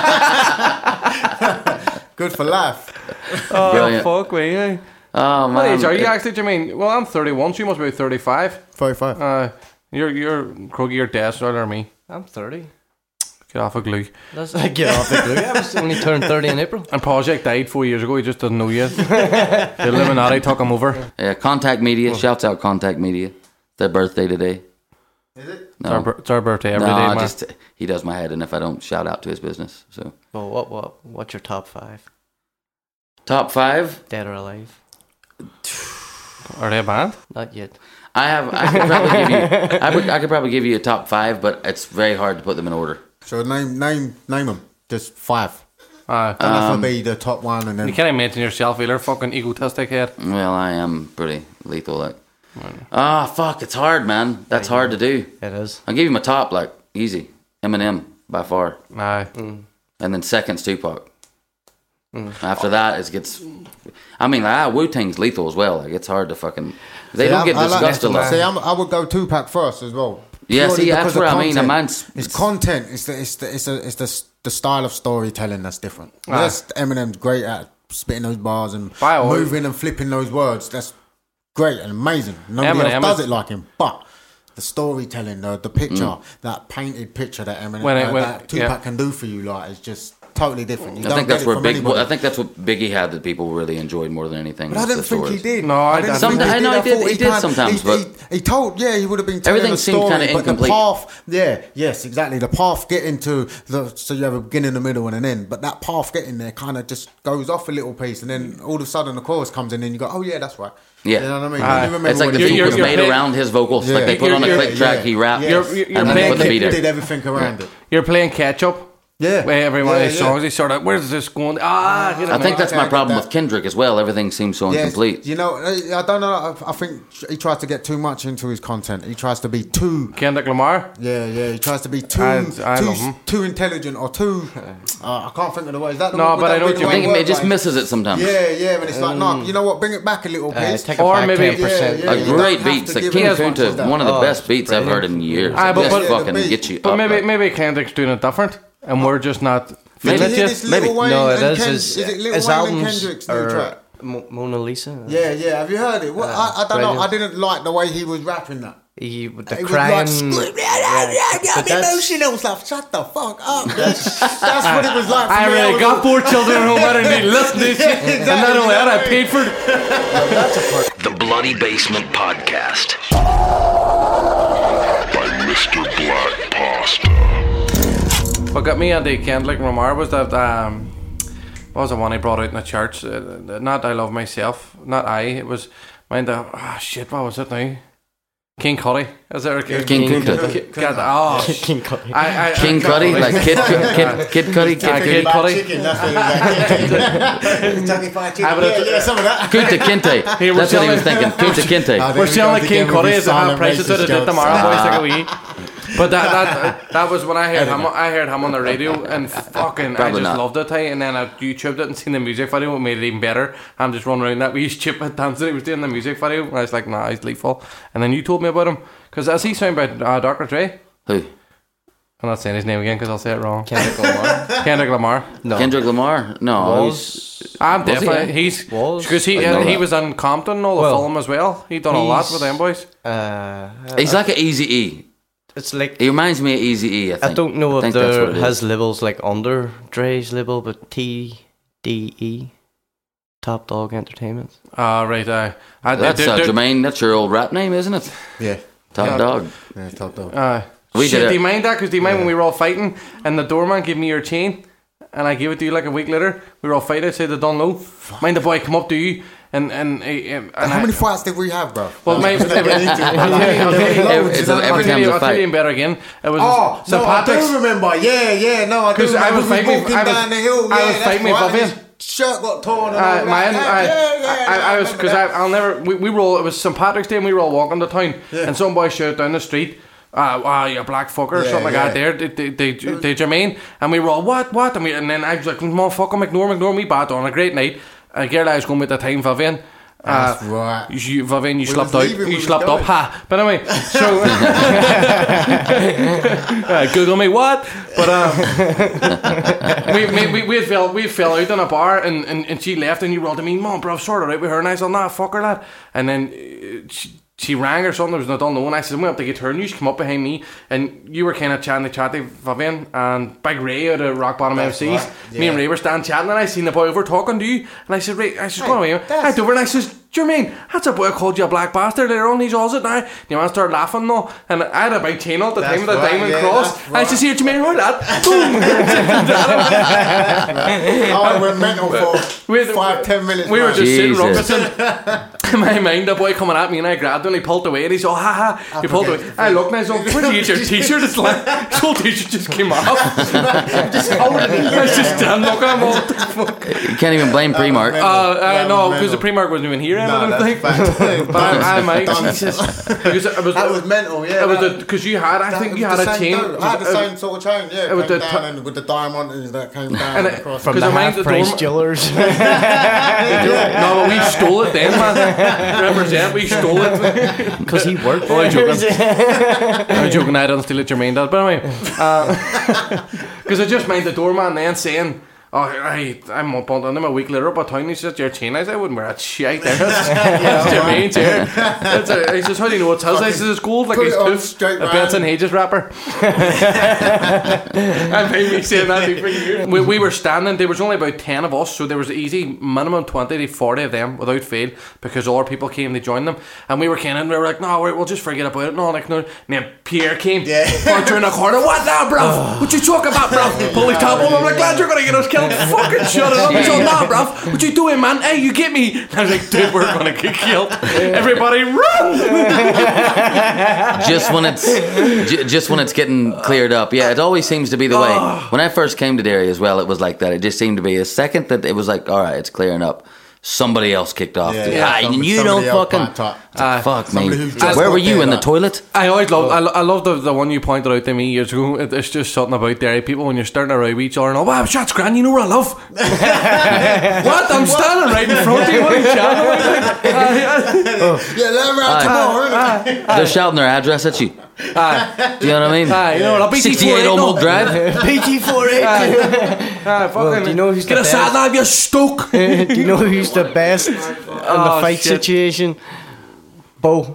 innit? Good for life. Oh, Brilliant. fuck me. eh? Oh What man, age are you it- actually, Jermaine? Well, I'm thirty-one, so you must be thirty-five. Forty-five. Uh, you're, you're, Kroggy, you're dead older than me. I'm thirty. Get off a glue. That's like get off the glue. I was only turned thirty in April. And Project died four years ago, he just doesn't know yet. The Illuminati took him over. Yeah, Contact Media. Shouts out Contact Media. Their birthday today. Is it? It's, our, bir- it's our birthday every no, day, I man. just he does my head, and if I don't shout out to his business, so Well, what what what's your top five? top five. Dead or alive? Are they a band? Not yet. I have. I could probably give you. I, would, I could probably give you a top five, but it's very hard to put them in order. So name name name them. Just five. Uh, Don't have to be the top one, and then you can't imagine yourself either, fucking egotistic head. Well, I am pretty lethal. Like, ah, fuck, it's hard, man. That's hard to do. It is. I'll give you my top, like easy. Eminem by far, Aye. and then second's Tupac. After that, it gets. I mean, like, ah, Wu Tang's lethal as well. Like, it's hard to fucking. They See, don't I'm- get I like- discussed a lot. See, I'm, I would go Tupac first as well. Yeah, Purely see, that's because of what I mean. content. Mine's- It's it's- content. It's the it's the it's the it's the, the style of storytelling that's different. Yes, Eminem's great at spitting those bars and By all- moving and flipping those words. That's great and amazing. Nobody Eminem else does is- it like him. But the storytelling, the the picture, that painted picture that Eminem, When it- uh, when that it- Tupac yeah. can do for you, like, is just totally different. You I don't think get that's it where from Big. anybody. I think that's what Biggie had that people really enjoyed more than anything. But I was didn't the think stories. he did. No, I didn't don't. think Some- I know he I did- thought he did kind- sometimes, he, but- he, he told, yeah, he would have been telling Everything a seemed story, kinda but incomplete. the path, yeah, yes, exactly. The path getting to the so you have a beginning, a middle, and an end. But that path getting there kind of just goes off a little piece, and then all of a sudden the chorus comes in, and you go, oh yeah, that's right. Yeah. You know what I mean? Aye. You remember It's like what the he beat you're- was you're made playing- around his vocals. Yeah. Like they put on a You're- click track, he rapped, Yes. You're- you're and then playing- put the beat did in. everything around it. You're playing catch up. Yeah. Where every one Yeah, of his yeah. songs, he sort of, where's this going? Ah, you know, I think that's Okay, I my get problem that. with Kendrick as well. Everything seems so Yes, incomplete. you know, I I don't know. I, I think he tries to get too much into his content. He tries to be too Kendrick Lamar. Yeah, yeah, he tries to be too I- I too, love him. too intelligent or too. Uh, I can't think of the word. Is that the No, would but that I know be what the you I right think it, word? it just Like, misses it sometimes. Yeah, yeah, but it's like, no, you know what? Bring it back a little, Uh, please. take it Or back maybe- ten percent. Yeah, yeah. A you great don't have beats. to Like give King it as much as Kunta, that. one of the Oh, best beats I've heard in years. Aye, but- Just but- fucking Yeah, the get you But up. maybe like. maybe Kendrick's doing it different, and we're just not Did feeling you it hear yet. this Lil Maybe. Wayne No, it and is. Ken- His, Is it Lil his Wayne and albums Kendrick's new are track? Mo- Mona Lisa. Yeah, yeah. Have you heard it? What, Uh, I, I don't know. brilliant. I didn't like the way he was rapping that. He with the He was crying. like, scream, yeah, yeah, yeah, yeah, But I'm that's- emotional. I was like, shut the fuck up. That's, that's what it was like for I me. really was got like- four children at home. I didn't need to listen to this shit. And not only that, I paid for it. The Bloody Basement Podcast. by Mister Black Pasta. What got me on the Kendrick Lamar was that um, what was the one he brought out in the church? Uh, not I Love Myself. Not I. It was mind the ah oh, shit. What was it now? King Cudi. Is there a King, King King Kunta. God, oh, King Cudi. I, I, King I, Cudi, like Kid Kid Kid Cudi, Uh, Kid Kid Cudi. Cudi. Chicken, that's what it was. Kentucky Fried Chicken. I would have- Yeah, yeah, some of that. Kunta Kinte. He was That's what he was telling- thinking. Kunta Kinte. Oh, We're there still we like go King again with Cudi his is a half silent price to racist do it jokes. tomorrow, boys. Like a wee. But that, that that was when I heard him. I heard him on the radio, and fucking, Probably I just not. loved it. Hey, and then I YouTubed it and seen the music video. It made it even better. I'm just running around that wee stupid dancing. He was doing the music video, and I was like, nah, he's lethal. And then you told me about him, because as he sang by uh, Doctor Dre. Who? I'm not saying his name again because I'll say it wrong. Kendrick Lamar. Kendrick Lamar. No. Kendrick Lamar? No. Was I'm Was he? definitely he's Was? because he I didn't know uh, he that. was on Compton all the Well, film as well. He done a lot he's- with them boys. uh, He's like an Easy E. it's like He reminds me of Easy E. I think. I don't know I if think that's there what it has is. labels like under Dre's label, but T D E, Top Dog Entertainment. Ah, right. Uh, I, That's they're- uh, they're- Jermaine. That's your old rap name, isn't it? Yeah. Top Yeah. Dog. Yeah, top dog. Uh, We shit, did it. do you mind that? Because do you mind when we were all fighting and the doorman gave me your chain and I gave it to you like a week later? We were all fighting. I said, I don't know. Mind the boy come up to you and and, uh, and How I, many fights did we have, bro? Well, my, Let's not get into it. I'll tell you- I'll tell you- Every- it's a- I'll every tell time's you- a I'll tell fight. you better again. It was Oh, Saint no, I Patrick's. do remember. Yeah, yeah, no, I do 'Cause I remember. was we fighting- walking I was- down the hill. I Yeah, was that's fighting me, right, Bobby. and his shirt got torn. And Uh, all man, that. I, yeah, yeah, I, I, I was remember because that. I'll never. We, we were all. It was Saint Patrick's Day, and we were all walking to town, and some boy shouted down the street, "Ah, wow, you black fucker," or Yeah, something like yeah. that. There, they, they, they, they, Jermaine, and we were all what, what, and we, and then I was like, "Motherfucker, ignore, ignore me, bad on a great night." A girl I was going with at the time, Vivian. That's uh, right. You, Vivian, you We slept was out. leaving, we You was slept going. up, ha. But anyway, so uh, Google me what? But um, we, we, we, we fell we fell out in a bar and, and, and she left and you rolled to me, "Mom, bro, sort it out with her." And I said, "Nah, fuck her, lad." And then uh, she, she rang or something. There was not all known. I said, "I went up to get her," and you come up behind me, and you were kind of chatting to chatty Vivian and Big Ray out of Rock Bottom That's M Cs. right, Me and yeah. Ray were standing chatting, and I seen the boy over talking to you, and I said, "Ray," I said, "Go away." I that's- went over and I says, "Jermaine, that's a boy called you a black bastard later on. He's all it now." And you man started laughing though, and I had a big chain all the That's time with a right, diamond yeah, cross. that's I says, "Here, Jermaine, hold that." Boom. Oh, we're mental for We- five, ten minutes. We were man. just sitting Jesus. ruckusing. In my mind, the boy coming at me, and I grabbed him and he pulled away, and he said, "Oh, ha ha." He pulled away. I looked and I said, "Where did you get your t-shirt?" It's like, his whole t-shirt just came off. just holding it. I was just standing looking at him, what the fuck? You can't even blame Primark. Uh, I That know, was because the mental. Primark wasn't even here, I No, don't that's think. fact. But I, I might. Done. Jesus. Because it was, That was mental, yeah. it was that- because you had, I that think was you the had a same chain. dough. I had the uh, same sort of chain, yeah. it was Came the down t- and with the diamonds that came down And it- across. From Because the I mind the half price dorm- jewelers. No, but we stole it then, man. Represent, we stole it. Because he worked Oh, I'm there. joking. I'm joking, I don't steal it, Jermaine does. But anyway, because I just mind the doorman then saying, "Oh, I, I'm up on him a week later up at town." He says, "Your chain." I said, "I wouldn't wear that shit there." That's Jermaine's here. That's a, he says, "How do you know it's his?" I says, "It's gold like Put his it on tooth." straight A Benson round. Hedges wrapper. I made me saying that for years. We, we were standing, there was only about ten of us, so there was easy minimum twenty to forty of them without fail, because all our people came to join them. And we were kind of, we were like, "No, we're, we'll just forget about it." No, like, no. And then Pierre came, Yeah. punch her in the corner. "What now, bruv? What you talking about, bruv?" Pull his top on. I'm like, "Glad you're going to get us killed." Fucking shut it up. He's all, "Nah, bruv. What you doing, man? Hey, you get me." And I was like, "Dude, we're going to get killed. Everybody run." just when it's j- just when it's getting cleared up. Yeah, it always seems to be the way. When I first came to Derry as well, it was like that. It just seemed to be a second that it was like, all right, it's clearing up. Somebody else kicked off. Yeah, the, yeah, ah, somebody- you somebody don't else fucking piped up. Uh, fuck me. somebody who's just Where got were you there, in the like- toilet? I always love, I, lo- I love the, the one you pointed out to me years ago. It, it's just something about Derry people when you're starting to row each other and, "Oh, wow, shots grand, you know where I love." What? I'm standing right in front of you. What are you chatting about? Yeah, let me out tomorrow, innit? They're shouting their address at you. Aye, Do you know what I mean? aye, you know what? I'll beat you for sixty-eight it, Old no. Mold Drive. P T forty-eight. Aye, fucking, do you know who's get the a sat best? nav, you stoke. Do you know who's the best in Oh, the fight shit. situation? Bo.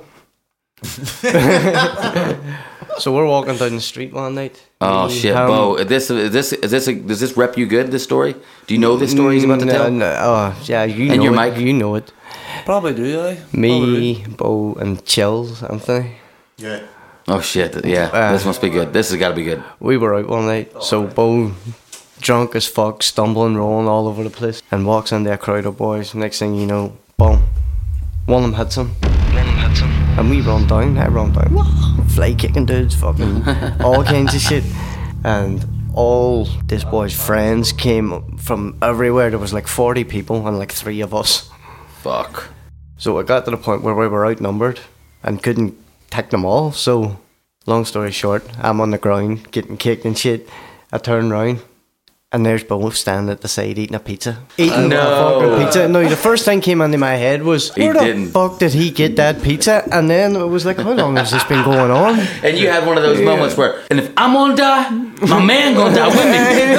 So we're walking down the street one night. Oh Me, shit, him, Bo! Is this is this is this a, does this rep you good? This story? Do you know this story he's about to no, tell? no, oh, yeah, you And know your it. mic? You know it. Probably do, I. Me, Bo, and Chills, Anthony. Yeah. Oh shit! Yeah, Uh, this must be good. This has got to be good. We were out one night, so Bo drunk as fuck, stumbling, rolling all over the place, and walks into a crowd of boys. Next thing you know, boom, one of them hits him. One of them hits him. And we run down, I run down, fly kicking dudes, fucking all kinds of shit. And all this boy's friends came from everywhere. There was like forty people and like three of us. Fuck. So it got to the point where we were outnumbered and couldn't take them all. So, long story short, I'm on the ground getting kicked and shit. I turn round and there's Bo standing at the side eating a pizza. Eating no. a fucking pizza. No, the first thing came into my head was, where He the didn't. fuck did he get that pizza? And then it was like, how long has this been going on? And you had one of those Yeah. moments where, and if I'm gonna die, my man gonna die with me.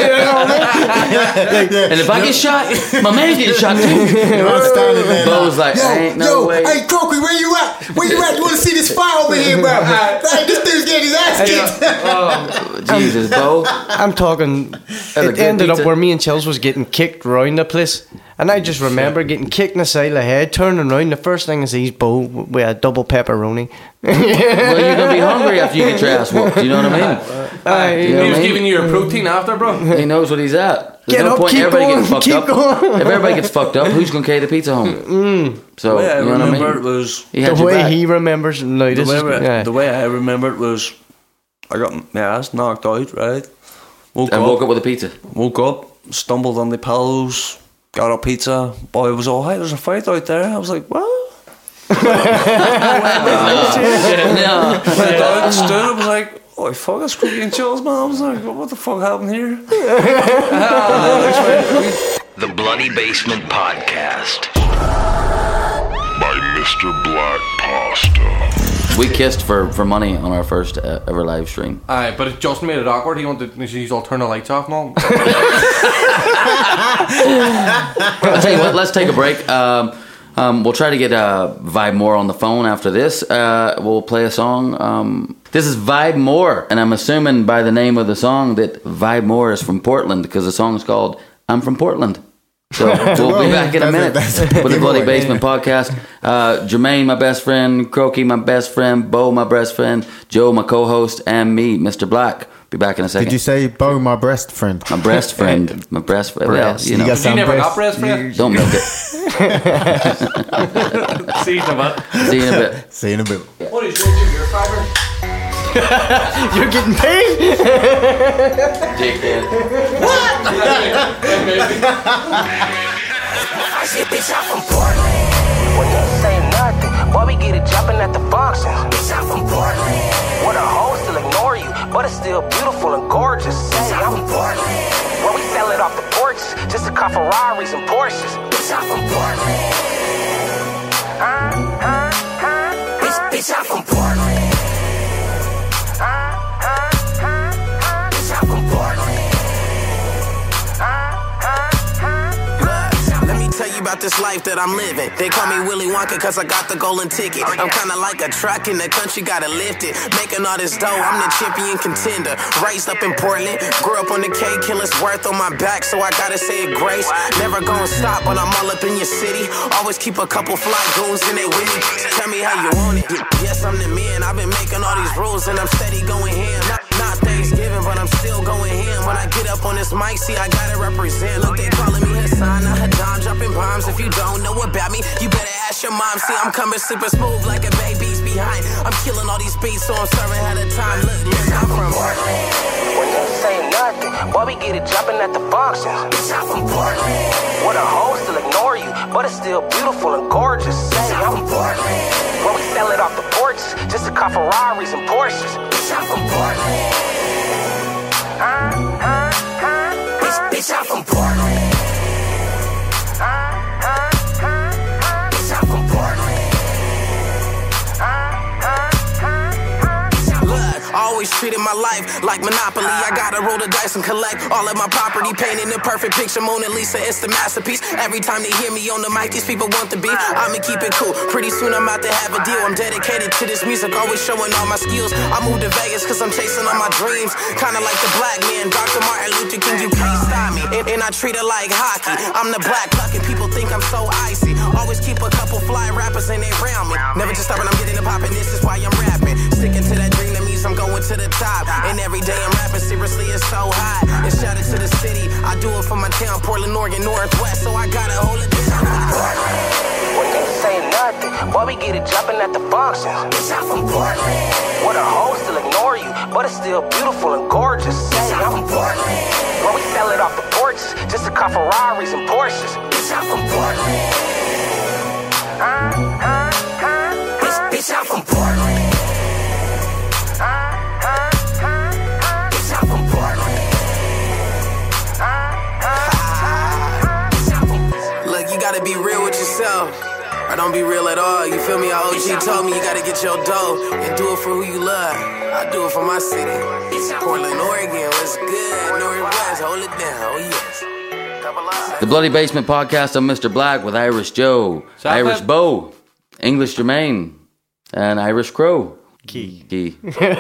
And if I get shot, my man's getting shot too. I'm standing there. Bo was like, yo, ain't no yo, way. hey, Croaky, where you at? Where you at? You want to see this fire over here, bro? Hey, this dude's getting his ass kicked. Oh, Jesus, Bo. I'm talking, Had a it good ended pizza. up where me and Chills was getting kicked round the place. And I just remember getting kicked in the side of the head, turning around. The first thing I see is Bo with a double pepperoni. Well, you're gonna be hungry after you get your ass whooped. You know what I mean? Aye, You He know what was I mean? giving you your protein after, bro. He knows what he's at. There's Get no up, point keep everybody going, getting fucked keep up. going. If everybody gets fucked up, who's gonna carry the pizza home? Mm. So The way I you know what I remember mean? it was He had The your way back. he remembers, no, the this way, is, I- yeah. the way I remember it was I got my ass knocked out, right? Woke and up, woke up with a pizza. woke up, stumbled on the pillows, got a pizza. Boy was all, hey, there's a fight out there. I was like, what? No. Went down, stood, I was like, oh fuck, it's Croaky and Chills, man. I was like, what the fuck happened here? The Bloody Basement Podcast. By Mister Black Pasta. We kissed for, for money on our first uh, ever live stream. Aye, but it just made it awkward. He wanted he's all turn the lights off and all. I'll tell you what, let's take a break. Um, um, we'll try to get uh, Vibe More on the phone after this. Uh, we'll play a song. Um, this is Vibe More, and I'm assuming by the name of the song that Vibe More is from Portland because the song is called I'm From Portland. So we'll be back in a minute That's a- that's a with the Bloody giveaway. Basement podcast. Uh, Jermaine, my best friend, Croaky, my best friend, Bo, my best friend, Joe, my co-host, and me, Mister Black. Be back in a second. Did you say Bo, my breast friend? My breast friend, my breast friend. Well, Breast. you You know, got You some never breast. got breast, friend? don't milk it. See you in a bit. See you in a bit. See you in a bit. What is your your fiber? You're getting paid? Dickhead. I said, bitch, I'm from Portland. Well, you ain't saying nothing. Boy, we get it jumping at the functions. Bitch, I'm from Portland. What a hoe still ignore you, but it's still beautiful and gorgeous. Bitch, I'm from Portland. Well, we sell it off the porches just to car Ferraris and Porsches. Bitch, I'm from Portland. Uh, uh, uh, bitch, bitch, I'm from Portland. Uh, uh, uh, uh, bitch, I'm from Portland. Let me tell you about this life that I'm living. They call me Willy Wonka cause I got the golden ticket. I'm kinda like a truck in the country, gotta lift it. Making all this dough, I'm the champion contender. Raised up in Portland, grew up on the K, killer's worth on my back, so I gotta say it grace. Never gonna stop, but I'm all up in your city. Always keep a couple fly goons and they with me. Tell me how you want it. Yes, I'm the man, I've been making all these rules and I'm steady going ham. Not, not Thanksgiving, but I'm still going ham. When I get up on this mic, see, I gotta represent. Look, they calling me Hassan, not Haddam, dropping bombs. If you don't know about me, you better ask your mom. See, I'm coming super smooth like a baby's behind. I'm killing all these beats, so I'm serving ahead of time. Look, look, I'm from Portland. Well, you ain't saying nothing. Boy, we get it jumping at the functions. Bitch, I'm from Portland. What a hoe still ignore you, but it's still beautiful and gorgeous. Say, I'm from Portland. Well, we sell it off the porches just to car Ferraris and Porsches. Bitch, I'm from Portland. Uh, uh, uh, bitch, bitch, I'm from Portland. Uh, uh, uh, uh, bitch, I'm from Portland. Uh, uh, uh, uh, bitch, I'm from Look, I always treated my life like Monopoly. I gotta roll the dice and collect all of my property. Painting the perfect picture, Mona Lisa, it's the masterpiece. Every time they hear me on the mic, these people want to be. I'ma keep it cool. Pretty soon I'm about to have a deal. I'm dedicated to this music, always showing all my skills. I moved to Vegas cause I'm chasing all my dreams. Kinda like the black man, Doctor Martin Luther King, you can't stop me. And, and I treat it like hockey. I'm the black buck and people think I'm so icy. Always keep a couple fly rappers and they round me. Never just stop when I'm getting the pop and this is why I'm rapping. Sticking to that dream, that means I'm going to the top. And every day I'm rapping, seriously, it's so hot. And shout it to the city. I do it for my town, Portland, Oregon, Northwest. So I gotta hold it down. When niggas say nothing, boy, we get it jumping at the functions. Bitch, I'm from Portland. Where the hoes still ignore you, but it's still beautiful and gorgeous. Say I'm from Portland. Where we sell it off the porches, just a car Ferraris and Porsches. Bitch, I'm from Portland. Uh, uh, uh, bitch, bitch, I'm from Portland. Uh, uh, uh, uh, bitch, I'm from Portland. Uh, uh, uh, bitch, I'm from Portland. Look, you gotta be real with yourself. Or don't be real at all, you feel me? Our O G told me you gotta get your dough and do it for who you love. I do it for my city. Portland, Oregon, what's good? Northwest, hold it down, oh yes. The Bloody Basement Podcast. I'm Mister Black with Irish Joe, Stop Irish it. Bo, English Jermaine, and Irish Crow. Key. Key. Yeah. Well,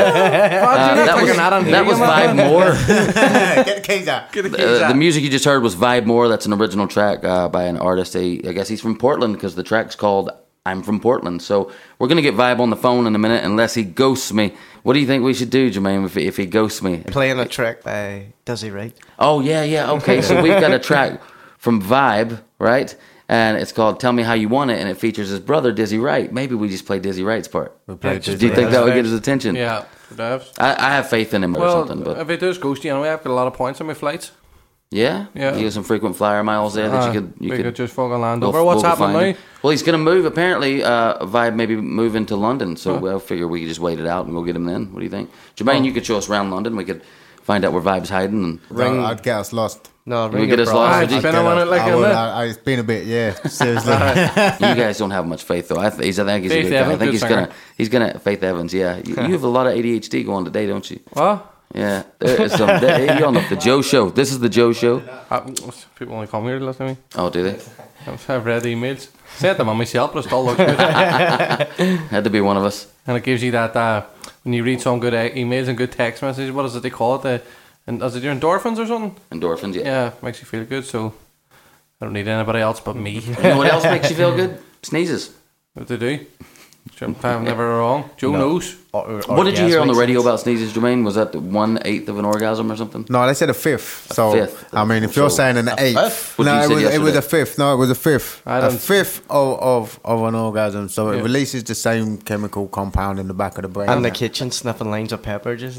Uh, you're that was, taking that on that here, was you Vibe man. More. Get the keys out. Get the keys Uh, out. the music you just heard was Vibe More. That's an original track uh, by an artist. He, I guess he's from Portland because the track's called I'm From Portland. So we're going to get Vibe on the phone in a minute unless he ghosts me. What do you think we should do, Jermaine, if, if he ghosts me? Playing a track by Dizzy Wright. Oh, yeah, yeah. Okay, so we've got a track from Vibe, right? And it's called Tell Me How You Want It, and it features his brother, Dizzy Wright. Maybe we just play Dizzy Wright's part. We'll play Yeah, Dizzy Do you think Wright. that would get his attention? Yeah, it does. I, I have faith in him or Well, something, but if it does ghost you, anyway, I've got a lot of points on my flights. yeah, Yeah. you got some frequent flyer miles there that Uh, you could you we could, could just fucking land go- over. What's go happening find now? him. Well, he's going to move. Apparently, uh, Vibe maybe move into London, so Huh. we'll figure we could just wait it out and go get him then. What do you think, Jermaine? Oh. You could show us around London. We could find out where Vibe's hiding. And Ring. I'd get us lost. No, we ring get your us brother. lost. Ah, would you? it's been a minute like I in would, there. I, I, it's been a bit, yeah. Seriously. You guys don't have much faith, though. I, th- he's, I think he's Faith a good guy. I Evans, think good he's singer. gonna he's gonna Faith Evans. Yeah, you, you have a lot of A D H D going today, don't you? What? Yeah, there is some. There, you're on the, the Joe Show. This is the Joe Show. Uh, people only come here to listen to me. Oh, do they? I've read the emails. Sent them on myself, but it still looks good. Had to be one of us. And it gives you that, uh, when you read some good uh, emails and good text messages, what is it they call it? The, and is it your endorphins or something? Endorphins, yeah. Yeah, makes you feel good, so I don't need anybody else but me. You know what else makes you feel good? Sneezes. What they do? I'm never wrong. Joe No. knows. Or- or- What did you hear on the orgasmic radio sense. about sneezes, Jermaine? Was that one eighth of an orgasm or something? No, they said a fifth. So fifth. I mean, if you're So, saying an eighth, fifth? What no, you it said was, it was yesterday. a fifth. No, it was a fifth. I A don't- fifth of, of of an orgasm. So it Yeah. releases the same chemical compound in the back of the brain. And the kitchen sniffing lines of pepper, just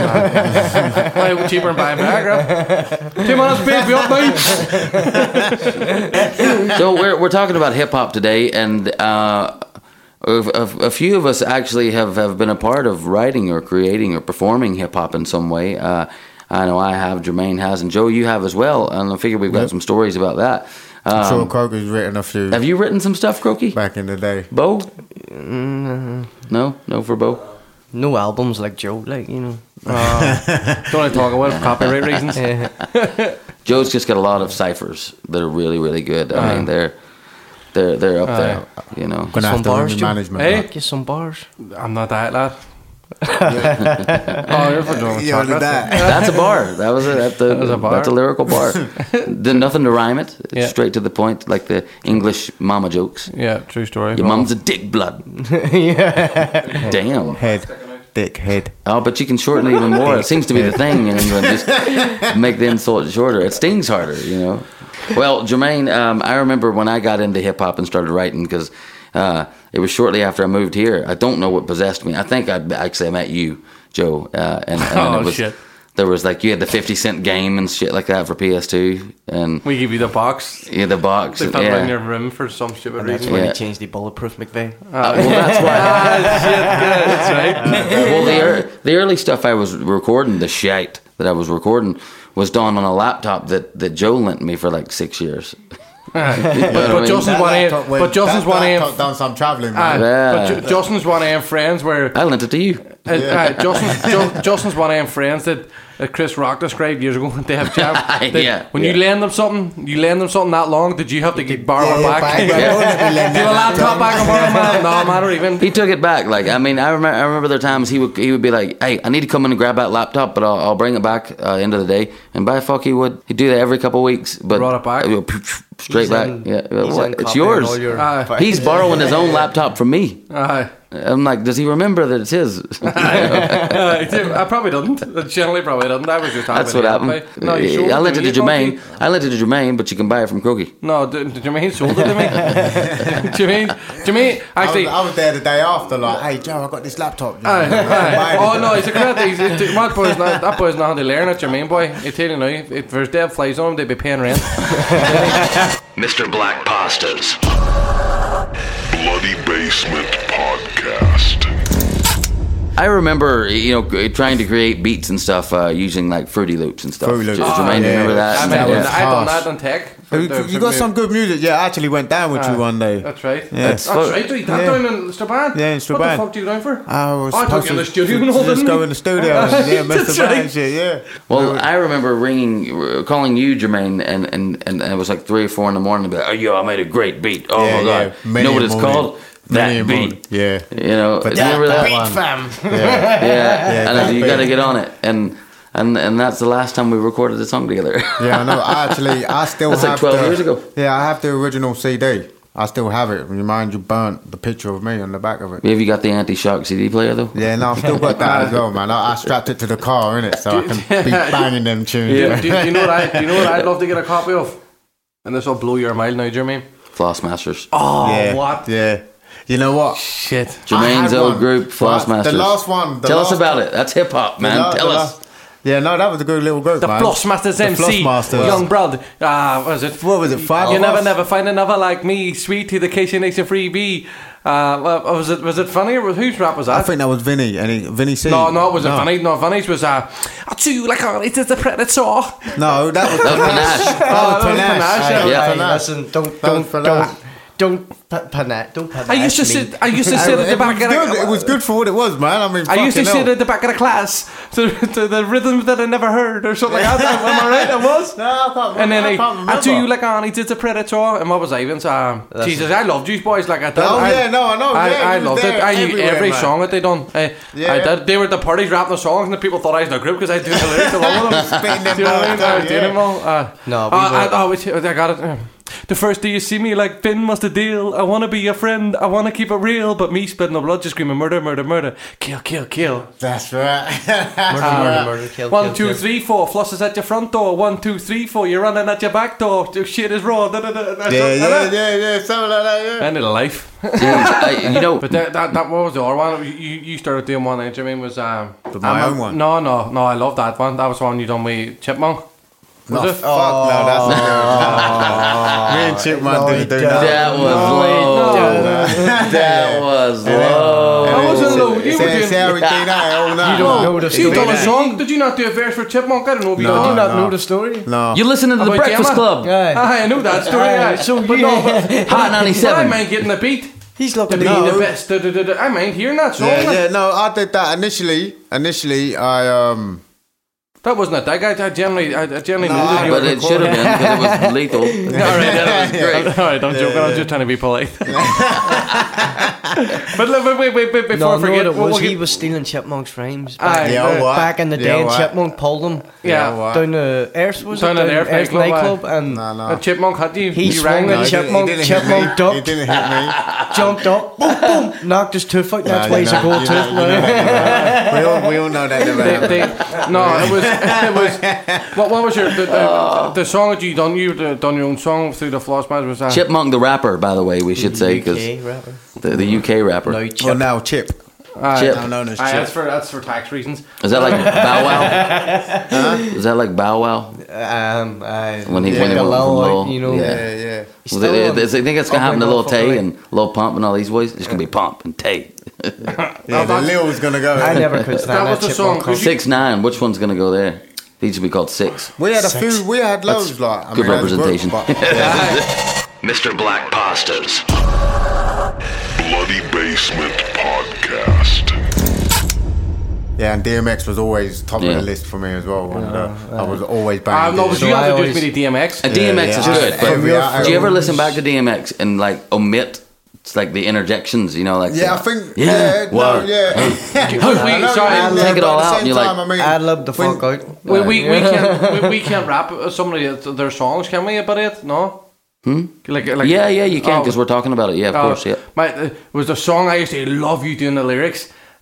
Why, we're cheaper than buying Viagra. Two minutes, babe, be up now. So we're we're talking about hip hop today, and uh, a, a, a few of us actually have, have been a part of writing or creating or performing hip hop in some way. Uh, I know I have, Jermaine has, and Joe, you have as well. And I figure we've got Yep. some stories about that. I'm sure Um, Kroger's written a few have you written some stuff, Croaky? back in the day. Bo? No, no for Bo. no albums like Joe, like, you know. Don't want to talk about it for copyright reasons. Joe's just got a lot of ciphers that are really, really good. I Uh. mean, they're they're they're up there, you know. Gonna have Some to learn bars, the Joe. management. Hey? right? Get some bars. I'm not that lad. Oh, you're for doing You only chocolate. that. That's a bar. That was a, that the, That was a bar. That's a lyrical bar. Did nothing to rhyme it. It's Yeah. straight to the point, like the English mama jokes. Yeah, true story. Your Well, mum's a dick blood. Damn. Head, dick, head. Oh, but you can shorten it even more. It seems to be the thing in England. Just make the insult shorter. It stings harder, you know. Well, Jermaine, um, I remember when I got into hip hop and started writing because uh, it was shortly after I moved here. I don't know what possessed me. I think I actually I met you, Joe, uh, and, and Oh, it was, shit. There was like you had the fifty cent game and shit like that for P S two, and we give you the box. yeah, the box. They and- put it in yeah. your room for some stupid And that's reason. when Yeah. he changed the bulletproof McVeigh. Uh, well, that's why. Ah, shit, yeah, that's right. Well, the ear the early stuff I was recording, the shite that I was recording, was done on a laptop that, that Joe lent me for like six years. But, I but mean? Justin's That one laptop of went- but Justin's that one of laptop done some travelling, Ah, man. Yeah. but Ju- Justin's one of them friends where I lent it to you. uh, uh, Justin's, Ju- Justin's one of them friends that, that Chris Rock described years ago. They have jam. They, Yeah, when yeah. you lend them something, you lend them something that long. Did you have to get borrow Yeah, it yeah, back? back, Do yeah. Don't let me lend you have a that laptop back and borrow, man? No, man, or even. He took it back. Like I mean, I remember. I remember there times he would he would be like, "Hey, I need to come in and grab that laptop, but I'll, I'll bring it back uh, end of the day." And by fuck, he would. He'd do that every couple of weeks. But Brought it back? uh, straight He's back. in- yeah, he's What? in It's copying yours. all your Aye. files. He's borrowing his own laptop from me. Aye. I'm like, does he remember that it's his? I probably doesn't. Generally, probably didn't. I was just happy That's to what get happened. it. No, you sold I lent it it to me, Jermaine. Croaky. I lent it to Jermaine, but you can buy it from Croaky. No, D- D- Jermaine sold it to me. Jermaine, Jermaine, actually. I was, I was there the day after, like, hey Joe, I got this laptop. Aye, aye. Oh no, he's a credit. He's, he's, that boy's not. That boy's not handy learning. Jermaine boy. I tell you now, if there's dead flies on him, they'd be paying rent. Mister Black Pastas. Bloody Basement Podcast. I remember, you know, trying to create beats and stuff uh, using like Fruity Loops and stuff. Fruity Loops. Jermaine, Oh, do you yeah. remember that? I, And mean, that was- I done that on tech. You, you got some good music. Yeah, I actually went down with you one day. That's right. Yeah. That's, that's right. Right. That Yeah. down in Strabane. Yeah, in What the Strabane. fuck do you down for? I was Oh, I took supposed you in the to- studio to and all, just didn't go you? in the studio and yeah, mess That's about right. and shit. Yeah. Well, I remember ringing, calling you, Jermaine, and, and, and it was like three or four in the morning. And be like, oh, yo, I made a great beat. Oh Yeah, my yeah. god, Many you know what a it's morning. called? Many a That morning. beat. Yeah. You know, But do you that- remember that that one? beat, fam. Yeah, Yeah, yeah. And I that said, you beat. got to get on it, and and and that's the last time we recorded a song together. Yeah, I know. I actually, I still That's have like twelve the, years ago. Yeah, I have the original C D. I still have it. Remind you, burnt the picture of me on the back of it. Have you got the anti-shock C D player though? Yeah, no, I've still got that as well, man. I, I strapped it to the car, innit, so I can be banging them tunes. Do, man. do, do you know what I? Do you know what I'd love to get a copy of? And this will blow your mind now, Jermaine. Flossmasters. Oh, yeah, what? Yeah. You know what? Shit. Jermaine's I had old one. group, Right, Flossmasters. the last one, the Tell last us about one- it. That's hip hop, man. The la- Tell the us. last- Yeah, no, that was a good little group, The man. Flossmasters The M C, Flossmasters. Young Blood. Ah, what was it? What was it? Five You of never, us? never find another like me. Sweet to the Casey Nation freebie. Uh, what- was it? Was it funny or whose rap was that? I think that was Vinny, and he, Vinny C. no, no, it wasn't no. funny. No, funny's was uh, I too like oh, it is the predator. No, that was That was Panache. Oh, that was Panache. Panache, That was yeah. Hey, Panache. listen, don't, That was don't, Panache. don't, don't, pa- pana- don't panache I used to me. sit. I used to sit at the It back was of good. the. It was good for what it was, man. I mean, I used to fucking sit hell. at the back of the class to, to the rhythms that I never heard or something like that. Am I right? It was. No, I can't And then I I, can't I remember. do you like on, he did the Predator, and what was I even? Um, Jesus, I loved you boys like I did. Oh, I, yeah, no, I know, I, yeah, I you was loved it. there I knew everywhere, every man. song that they done. I, Yeah. I did. They were at the parties rapping the songs, and the people thought I was in a group because I do the lyrics along with them. Spitting them Do you know what I mean? bars I out, was doing yeah. them all. Uh, No, we uh, were- I, oh, wait, I got it. Uh, The first day you see me, like Finn must a deal. I wanna be your friend. I wanna keep it real, but me spitting the blood, just screaming murder, murder, murder, kill, kill, kill. That's right. Murder, murder, murder, kill, One, kill, two, kill. three, four. Floss is at your front door. One, two, three, four. You're running at your back door. The shit is raw. Da, da, da, da, Yeah, something like yeah, that. yeah, yeah, something like that, yeah. End of life. Jeez, I, you know, But that, that, that what was the other one? You, you started doing one, eh, Jermaine, was um. But my I'm own a- one? No, no, no. I love that one. That was one you done with Chipmunk. Was No, it? fuck no, that's not good. Me and Chipmunk No, didn't do he that. that was No, low. That was low. I wasn't low. You were Say, doing. say how we do that all night. You don't know the You done a story. song? Did you not do a verse for Chipmunk? I don't know if you No. did. Do you not no. know the story? No. You listening to the About Breakfast Gemma? Club? Yeah. Ah, I know that story. Aye, Yeah. so but you- no, but, Hot but I ninety-seven. mind getting the beat. He's To looking be at No. the best. Da, da, da, da. I mind hearing that song. Yeah, like. yeah, no, I did that initially. Initially, I um. That wasn't a dig. I, I generally, I, I generally No, knew that I- you But were it should have been because it was lethal. All right, that was great. All right, I'm joking. I'm just trying to be polite. But look, wait, wait, wait, wait, before No, I no, forget, it we'll- was we'll he get- was stealing Chipmunk's frames. Aye, Back, Yeah, uh, what? back in the Yeah, day, and what? Chipmunk pulled him yeah. what? down the Earth, was Down it? at the Earth nightclub, nightclub, aye. and No, no. A chipmunk had you. He you swung rang it. it. he didn't- Chipmunk- he didn't Chipmunk hit me. ducked. He didn't hit me. jumped up, boom, boom, knocked his tooth out. That's Nah, why you he's know- a gold you tooth. know- you know that, we, all, we all know that never They, happened. they, no, it was. It was. What, what was your the, the, the song that you done? You uh, done your own song through the Flossmasters? Was that? Chipmunk the rapper, by the way, we should say, because U K rapper. the, the U K rapper. No, Well, Chip. now Chip. Aye. Chip. Now known as Aye, Chip. that's for that's for tax reasons. Is that like Bow Wow? Is that like Bow Wow? Um, uh, When he- yeah, when he the went Lil, from Lil, you know. yeah. Yeah, yeah. he's Well, still they- on- they- I think it's gonna up happen to and Lil off Tay already. and Lil Pump and all these boys. It's gonna be Pump and Tay. Yeah, the Lil was gonna go. I never could stand That that, was the Chipmunk song, cover. Six nine. Which one's gonna go there? These should be called Six. We had a Six. few. We had loads like I good mean, as a group, representation. but- Mister Black Pastas. Bloody Basement Podcast. Yeah, and D M X was always top of Yeah. the list for me as well. And, uh, I was always Uh, banging. no, D M but X. you So I introduced always- me to D M X. And D M X Yeah, is yeah. good, but From your do you ever phone. listen back to D M X and like omit it's like the interjections? You know, like Yeah, I the- think. Yeah, Yeah, no, what? yeah. Wait, I know sorry, you mean, take it but all at the out same and you're time, like, I mean, I love the when- fuck out. We, we, we can't we, we can't rap somebody their songs, can we? About it, no. Hmm. Like, like Yeah, yeah, you can oh, because we're talking about it. Yeah, of oh, course. Yeah. My uh, was the song I used to love you doing the lyrics.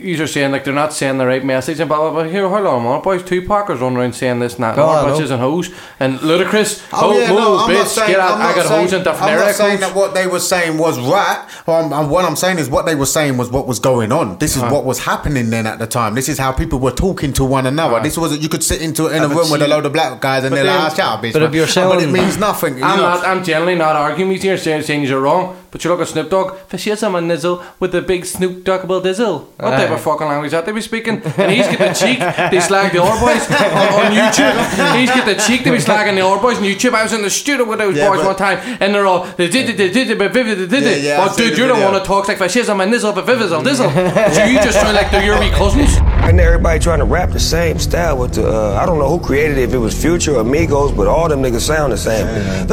you're saying like they're not saying the right message and blah blah blah. Here, hold on, man, boys. Tupac was running around saying this, and that, Oh, and I all know. bitches and hoes, and Ludacris. Oh, yeah, no, I'm not bitch, saying, get out, I'm I not got saying, hoes and different I'm not saying lyrics. that what they were saying was right. Um, and what I'm saying is what they were saying was what was going on. This is Uh-huh. what was happening then at the time. This is how people were talking to one another. Uh-huh. This wasn't, you could sit into in Yeah, a but room with a see- load of black guys and but they're then- like, ah, shut up, bitch. but man." if you're But selling- it means nothing. You I'm know? not. I'm generally not arguing with you, saying, saying you're wrong. But you look at Snoop Dogg. For shit, I'm a nizzle with the big Snoop Doggable dizzle. What type Aye. of fucking language that they be speaking? And he's got the cheek. They slag the other boys on, on YouTube. He's got the cheek to be slagging the other boys on YouTube. I was in the studio with those Yeah, boys but- one time, and they're all they did it, they did it, but vivid, they did Yeah, it. yeah, I've But seen dude, the you're the video. one that talks like for shit, I'm a nizzle, but vivizzle, dizzle. So you just sound like they're your wee cousins. And everybody trying to rap the same style with the, uh, I don't know who created it, if it was Future or Migos, but all them niggas sound the same.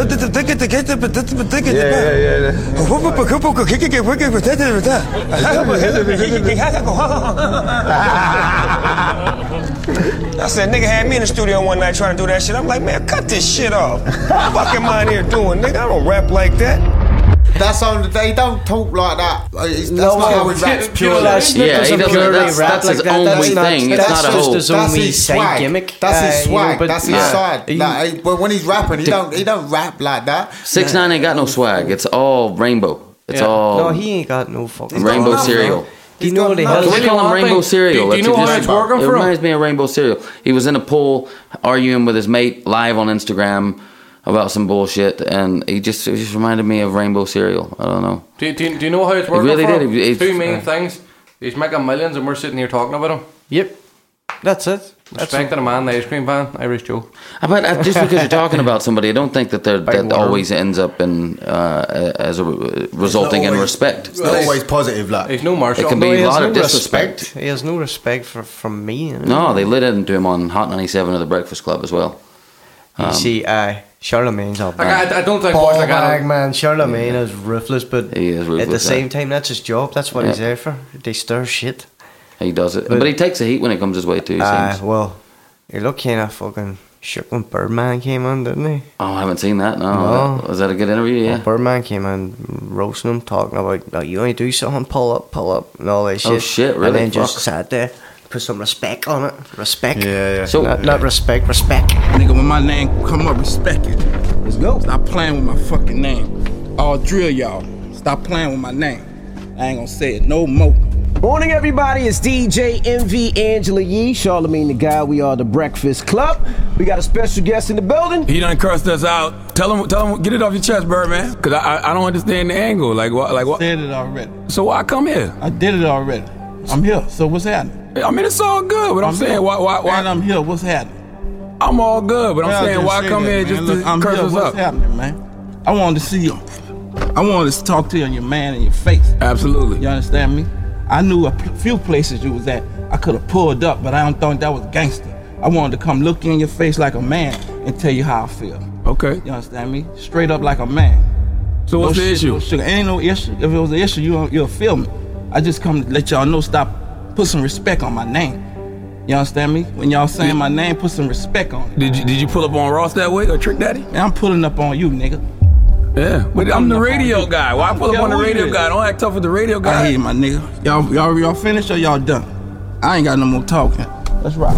I said, nigga had me in the studio one night trying to do that shit. I'm like, man, cut this shit off. What the fuck am I in here doing, nigga? I don't rap like that. That's on. They don't talk like that. It's, that's No, not how no, he raps you purely. know, Snoop Yeah, he doesn't doesn't- purely that's- rap that's like his that. own That's wee not- thing. It's That's not a just whole- his own That's wee his side swag. gimmick. That's his Uh, you know, swag. but- That's his Yeah. side. He- Like, he- but when he's rapping, he don't. He don't rap like that. Six nine ain't got no swag. It's all rainbow. It's Yeah. all No, he ain't got no fucking. rainbow nothing. cereal. Do you know what the hell? Can we call him Rainbow Cereal? Do, do you That's know what how it it's is. working It for him? reminds me of Rainbow Cereal. He was in a pool arguing with his mate live on Instagram about some bullshit, and he just it just reminded me of Rainbow Cereal. I don't know. Do, do, do you know how it's working really for did. him? It- it- Two main things. He's making millions and we're sitting here talking about him. Yep, that's it. That's Respect to the man, the ice cream van, Irish Joe. But uh, just because you're talking about somebody, I don't think that they're, that worm. always ends up in uh, as a resulting in always- respect. It's not always positive. Like He's no Marshall. It can No, be he a has lot no of disrespect. respect. He has no respect for from me. You know? No, they lit into him on Hot ninety-seven or the Breakfast Club as well. You see, uh, Charlemagne's all Like, bad. I, I don't think Paul boys like that. man, Charlemagne is ruthless, but He is at the ruthless, same yeah. time, that's his job. That's what he's Yeah. there for. They stir shit. He does it, But- but he takes the heat when it comes his way too. He Uh, seems. well, he looked kind of fucking shook when Birdman came on, didn't he? Oh, I haven't seen that. No, No. was that a good interview? Yeah. Well, Birdman came on roasting him, talking about, oh, you only do something, pull up, pull up, and all that shit. Oh, shit, really? And then just Fuck. sat there, put some respect on it. Respect. yeah, yeah. So Not, not respect, respect. Nigga, when my name come up, respect it. Let's go. Stop playing with my fucking name. I'll drill y'all. Stop playing with my name. I ain't gonna say it no more. Morning, everybody. It's D J M V Angela Yee, Charlemagne the Guy. We are the Breakfast Club. We got a special guest in the building. He done cursed us out. Tell him, tell him, get it off your chest, Birdman. Cause I, I, I don't understand the angle. Like what, like what? Said it already. So why come here? I did it already. I'm here. So what's happening? I mean, it's all good, but I'm, saying, here. why, why, why? And I'm here. What's happening? I'm all good, but I'm Well, saying, just why say come that, here man. just Look, to I'm curse here. us What's up? happening, man? I wanted to see you. I wanted to talk to you on your man in your face. Absolutely. You understand me? I knew a p- few places you was at. I could have pulled up, but I don't think that was gangster. I wanted to come look you in your face like a man and tell you how I feel. Okay. You understand me? Straight up like a man. So what's No the shit, issue? no sugar. Ain't no issue. If it was an issue, you, you'll feel me. I just come to let y'all know, stop, put some respect on my name. You understand me? When y'all saying my name, put some respect on it. Did you did you pull up on Ross that way or Trick Daddy? Man, I'm pulling up on you, nigga. Yeah, but I'm the pulling up on radio you. guy. Why I don't pull up care on the who you radio is. guy? Don't act tough with the radio I guy. hear you, my nigga. Y'all, y'all, y'all finished or y'all done? I ain't got no more talking. Let's rock.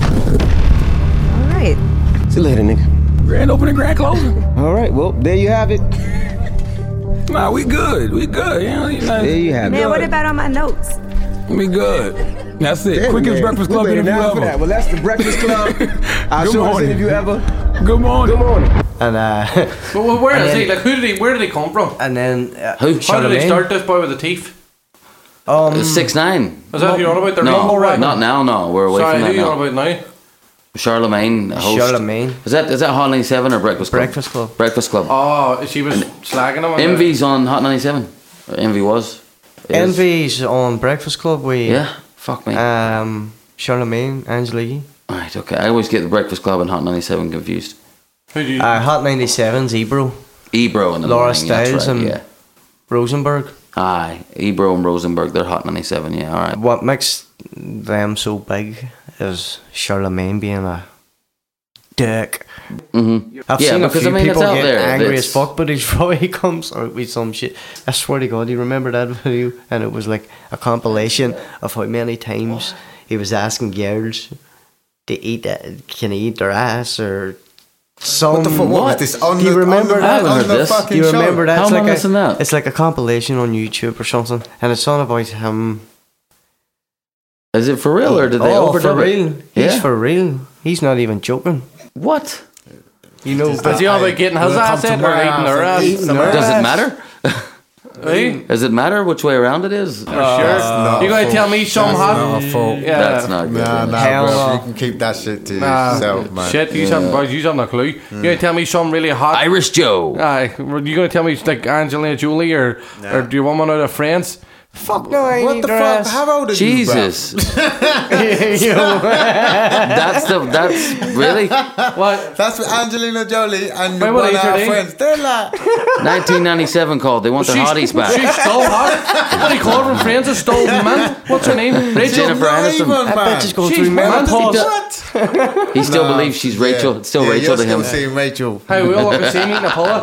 All right. See you later, nigga. Grand opening, grand closing. All right. Well, there you have it. Nah, we good. We good. You know, you know, There you have it. Man, what about all my notes? we good. That's it. Damn, Quickest man. breakfast We club ready interview now ever. for that. Well, that's the Breakfast Club. Our Good shortest morning. interview ever. Good morning. Good morning. And uh, But well, where And is then- he? Like, who did he? Where did he come from? and then uh, Who? How did he Charlemagne. start this boy with the teeth? Um, Six nine. Was that who you're on about? The No, rainbow rap? not now. No, we're away Sorry, from who that you on now. about now? Charlemagne, host. Charlemagne. Is that is that Hot ninety-seven or Breakfast Club? Breakfast Club. Breakfast Club. Oh, she was slagging him. on the- Envy's on Hot ninety-seven. Or Envy was. Is. Envy's on Breakfast Club with Yeah. Fuck me. um, Charlemagne, Angela Yee. Right. Okay. I always get the Breakfast Club and Hot ninety-seven confused. Who do you? Uh, Hot ninety-seven's Ebro, Ebro in the Laura morning. That's Stiles right, and yeah. Rosenberg. Aye, Ebro and Rosenberg. They're Hot ninety-seven. Yeah. All right. What makes them so big is Charlemagne being a dick. Mm-hmm. I've yeah, seen a because few I mean, people it's out get there. angry It's- as fuck, but he's probably he comes out with some shit. I swear to God, you remember that video? And it was like a compilation of how many times he was asking girls to eat that, can he eat their ass or some. What the fuck? What was this? On Do you the- remember on the- that? on the Do fucking you remember show? that? How It's am I like missing a, that? It's like a compilation on YouTube or something, and it's all about him. Is it for real or did they oh, overdub for it? real? He's Yeah. for real. He's not even joking. What? You know, Is he all about getting his ass in or eating her ass? Does it matter? Hey? Does it matter which way around it is? For sure. You gonna tell me some hot? Not a fault. Yeah. That's not good. Nah, nah, Hell bro. no. You can keep that shit to Nah, yourself, man. shit, you haven't, boys, you haven't a clue. You gonna tell me some really hot? Irish Joe. Aye, you gonna tell me it's like Angelina Jolie or or do you want one out of France? fuck no, I What ain't the their fuck? ass. How old are Jesus. you, You know, That's the that's really What? bro? That's what Angelina Jolie and Wait, one what of age are our they? friends. They're like, nineteen ninety-seven called. They want their hotties back. She's still hot. What do you call her from France? Is still mint? What's her name? Rachel. Jennifer not Aniston. even, that man. bitch is going She's through mad. menopause. What? He still Nah, believes she's Rachel. yeah. It's still Yeah, Rachel you're to him. still seeing Rachel. Hey, we all look the same eating a pulla.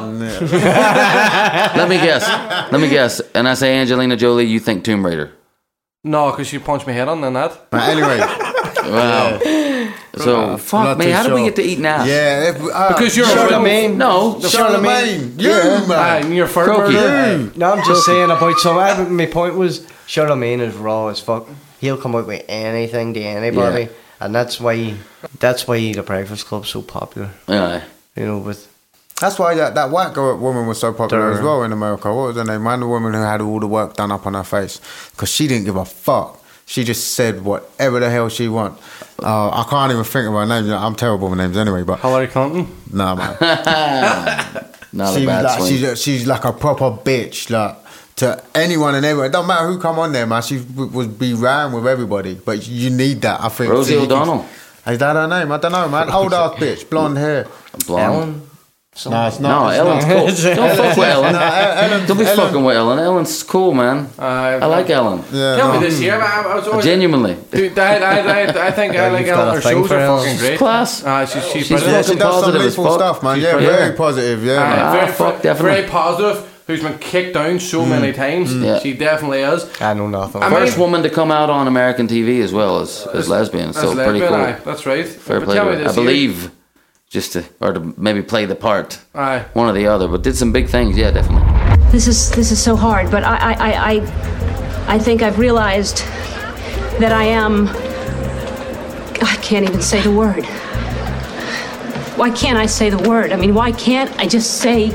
Let me guess. Let me guess. And I say Angelina Jolie, you think Tomb Raider. No, because she punched my head on the net. But anyway, Wow. So, fuck not me, too how did we sure. get to eating ass? yeah, if, uh, Because you're a Charlemagne. No. Charlemagne, you Ah, man. and you're fur Croaky. burger. No, I'm just saying about some. I, my point was Charlemagne is raw as fuck. He'll come out with anything to anybody, Yeah. and that's why that's why the Breakfast Club's so popular. Yeah. You know, with That's why that, that white girl woman was so popular Durr. as well in America. What was her name? Man, the woman who had all the work done up on her face. Because she didn't give a fuck. She just said whatever the hell she want. Uh, I can't even think of her name. I'm terrible with names anyway, but... Hillary Clinton. Nah, man. Not she a bad was like, swing. she's, a, she's like a proper bitch. Like, to anyone and everyone. It don't matter who come on there, man. She w- would be round with everybody. But you need that, I think. Rosie So you can- O'Donnell. Is that her name? I don't know, man. Old ass bitch. Blonde hair. Blonde. Ellen. No, it's No, not. it's Ellen's not. cool. Don't fuck with Ellen. No, Ellen- Don't be Ellen- fucking with Ellen. Ellen's cool, man. Uh, I like Ellen. Yeah, Tell no. me this year, I, I was always... Genuinely. Dude, I, I, I, I think I like you've got Ellen. a Her thing shows for are Ellen. fucking great. Class. Uh, she's, she's, She's brilliant. Yeah, she fucking does some positive as lethal fuck. stuff, man. She's Yeah, brilliant. very positive. Yeah, Uh, man. Ah, very, fuck, definitely. very positive. Who's been kicked down so many times. Yeah. She definitely is. I know nothing. I First mean- woman to come out on American T V as well as, as lesbian. So As pretty lesbian, cool. aye, that's right. Fair But play tell to me her. this I year- believe, just to or to maybe play the part, Aye. one or the other, but did some big things. Yeah, definitely. This is this is so hard, but I I, I, I I think I've realized that I am I can't even say the word. Why can't I say the word? I mean, why can't I just say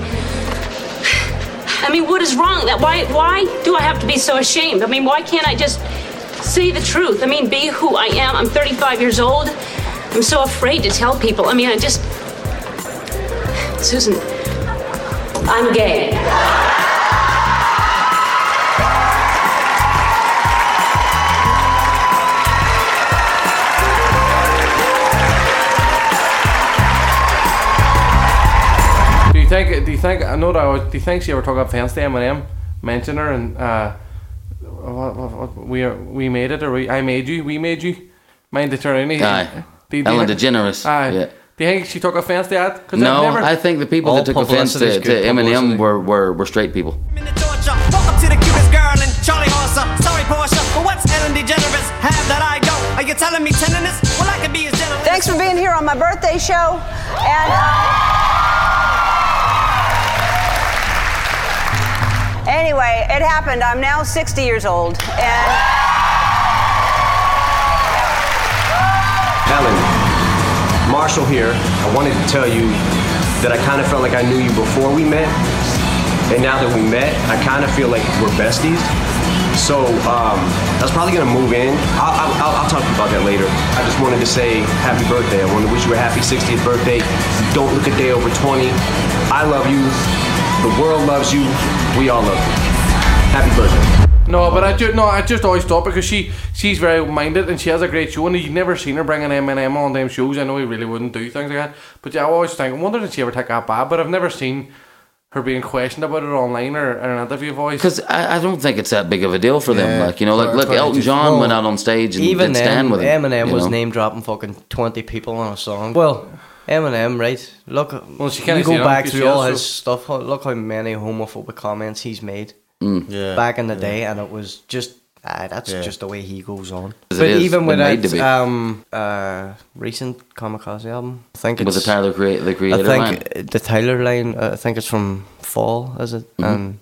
I mean, what is wrong? That why why do I have to be so ashamed? I mean, why can't I just say the truth? I mean, be who I am. I'm thirty-five years old. I'm so afraid to tell people. I mean, I just Susan, I'm gay. Do you think? Do you think? I know that. I was, do you think she ever took offense to Eminem, mention her, and uh, what, what, what, we are, we made it, or we, I made you, we made you, mind the turn? Aye. Do you- do Ellen you- DeGeneres. Aye. Yeah. Do you think she took offense to that? 'Cause No, I've never, I think the people that All took offense publicity is to, to good Eminem publicity. were, were, were straight people. Walk up to the cutest girl and Charlie Horser. Sorry, Portia, but what's Ellen DeGeneres have that I don't? Are you telling me tenderness? Well, I could be as generous. Thanks for being here on my birthday show. And uh, anyway, it happened. I'm now sixty years old, and Ellen, Marshall here. I wanted to tell you that I kind of felt like I knew you before we met, and now that we met, I kind of feel like we're besties. So um, I was probably gonna move in. I'll, I'll, I'll, I'll talk to you about that later. I just wanted to say happy birthday. I wanted to wish you a happy sixtieth birthday. Don't look a day over twenty. I love you. The world loves you. We all love you. Happy birthday. No, but I just no, I just always thought because she she's very minded and she has a great show, and you've never seen her bringing Eminem on them shows. I know he really wouldn't do things like that, but yeah, I always think I wonder did she ever take that bad. But I've never seen her being questioned about it online or in an interview voice. Because I, I don't think it's that big of a deal for them. Yeah. Like, you know, like, look, Probably Elton just- John well, went out on stage and even did stand then, with him. Eminem you was know? name dropping fucking twenty people on a song. Well, Eminem, right? Look, Well, she you can't go see it on back Q C through all S, his so- stuff. how- Look how many homophobic comments he's made Mm. Yeah. back in the day, and it was just ah, that's Yeah. just the way he goes on. As But it is, even with been made to that be. um, uh, recent Kamikaze album, I think it's With the Tyler crea- the creator I think line? the Tyler line. Uh, I think it's from Fall, is it? Mhm. And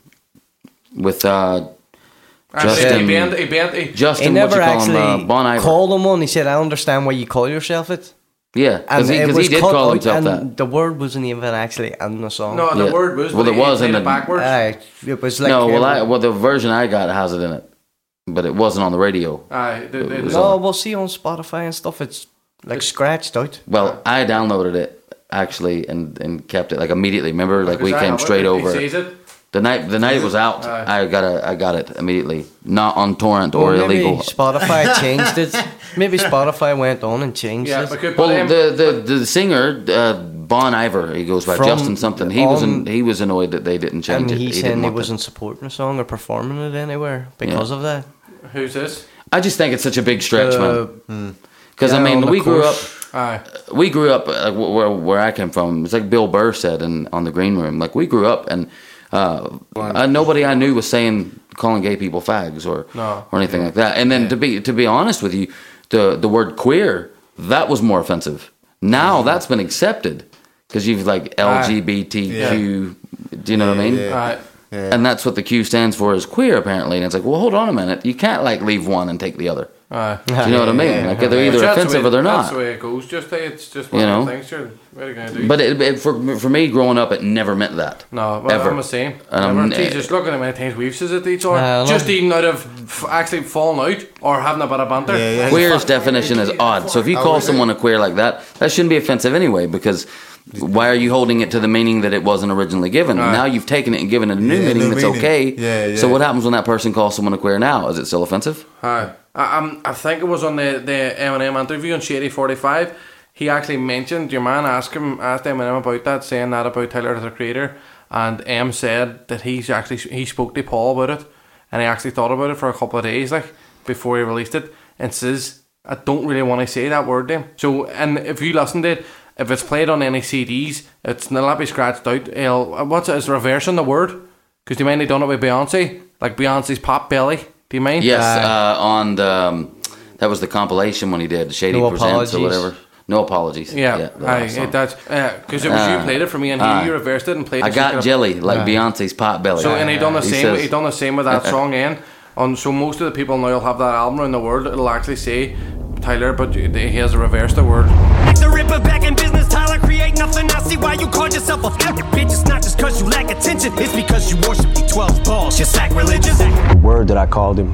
With uh, Actually, Justin. he bent- he bent- he- he Justin, what never you call him? actually Uh, Bon Iver. called him one. He said, "I understand why you call yourself it." Yeah, because he, it 'cause was he did cut call out, himself and that. the word wasn't even actually in the song. No, the Yeah. word was. Well, but it he was played in it the- backwards. Aye, it was like no, well, I, um, well, the version I got has it in it, but it wasn't on the radio. Aye, the- the- It was no, on- we'll see on Spotify and stuff. It's like scratched out. well, I downloaded it actually and, and kept it like immediately. Remember, like we Because I came have it, straight he over. sees it. The night the night it was out, Aye. I got a, I got it immediately, not on torrent or Well, maybe illegal. Spotify changed it. Maybe Spotify went on and changed Yeah, it. because Well, but, um, the, the the singer uh, Bon Iver, he goes by From- Justin something. He was in, on- he was annoyed that they didn't change and it. he He said didn't he want wasn't supporting the song or performing it anywhere because Yeah. of that. who's this? I just think it's such a big stretch, Uh, man. Because yeah, I mean, on the we grew up. course. Aye. We grew up like wh- where where I came from. It's like Bill Burr said in on the Green Room. Like we grew up and uh, uh, nobody I knew was saying calling gay people fags or No. or anything like that. And then to be to be honest with you, the the word queer that was more offensive. Now that's been accepted because you've like L G B T Q. Do you know what I mean? Aye. And that's what the Q stands for is queer apparently. And it's like, well, hold on a minute. You can't like leave one and take the other. Aye. Do you know what I mean? Like they're either Which that's the offensive way- or they're That's not. the way it goes. Just it's just one You of know? the things. Sure, what are you gonna do? But it, it, for for me growing up, it never meant that. No, well, ever. I'm the same. Um, Never. Jesus, look at how many times we've said it to each other. Uh, just no. even out of f- actually falling out or having a bit of banter. Yeah, yeah. Queer's definition is odd. So if you call someone a queer like that, that shouldn't be offensive anyway, because why are you holding it to the meaning that it wasn't originally given? Right. Now you've taken it and given it a new Yeah, meaning new that's meaning. okay. Yeah, yeah. So what happens when that person calls someone a queer now? Is it still offensive? Aye. I, I'm, I think it was on the, the Eminem interview on Shady forty-five. He actually mentioned, your man asked him, asked Eminem about that, saying that about Tyler the Creator, and M said that he's actually he spoke to Paul about it, and he actually thought about it for a couple of days, like before he released it, and says, I don't really want to say that word to him. So, and if you listen to it, if it's played on any C Ds, it's not be scratched out. He'll, what's it? Is reversing the word? Because do you mind they done it with Beyonce, like Beyonce's Pop Belly? Do you mind? Yes, uh, on the um, that was the compilation when he did Shady No Presents Apologies. or whatever. No apologies. Yeah, that aye, last song. it, that's because it was you Uh, played it for me and aye. he you reversed it and played it. I so got you could- jelly like Aye. Beyonce's pot belly. So and he done the same. says- he done the same with that song. And on so most of the people now will have that album around the world. It'll actually say Tyler, but he has reversed the word. The Ripper back in business, Tyler, create nothing. I see why you call yourself a f***ing bitch. It's not just cause you lack attention, it's because you worship the twelve balls. You're sacrilegious. The word that I called him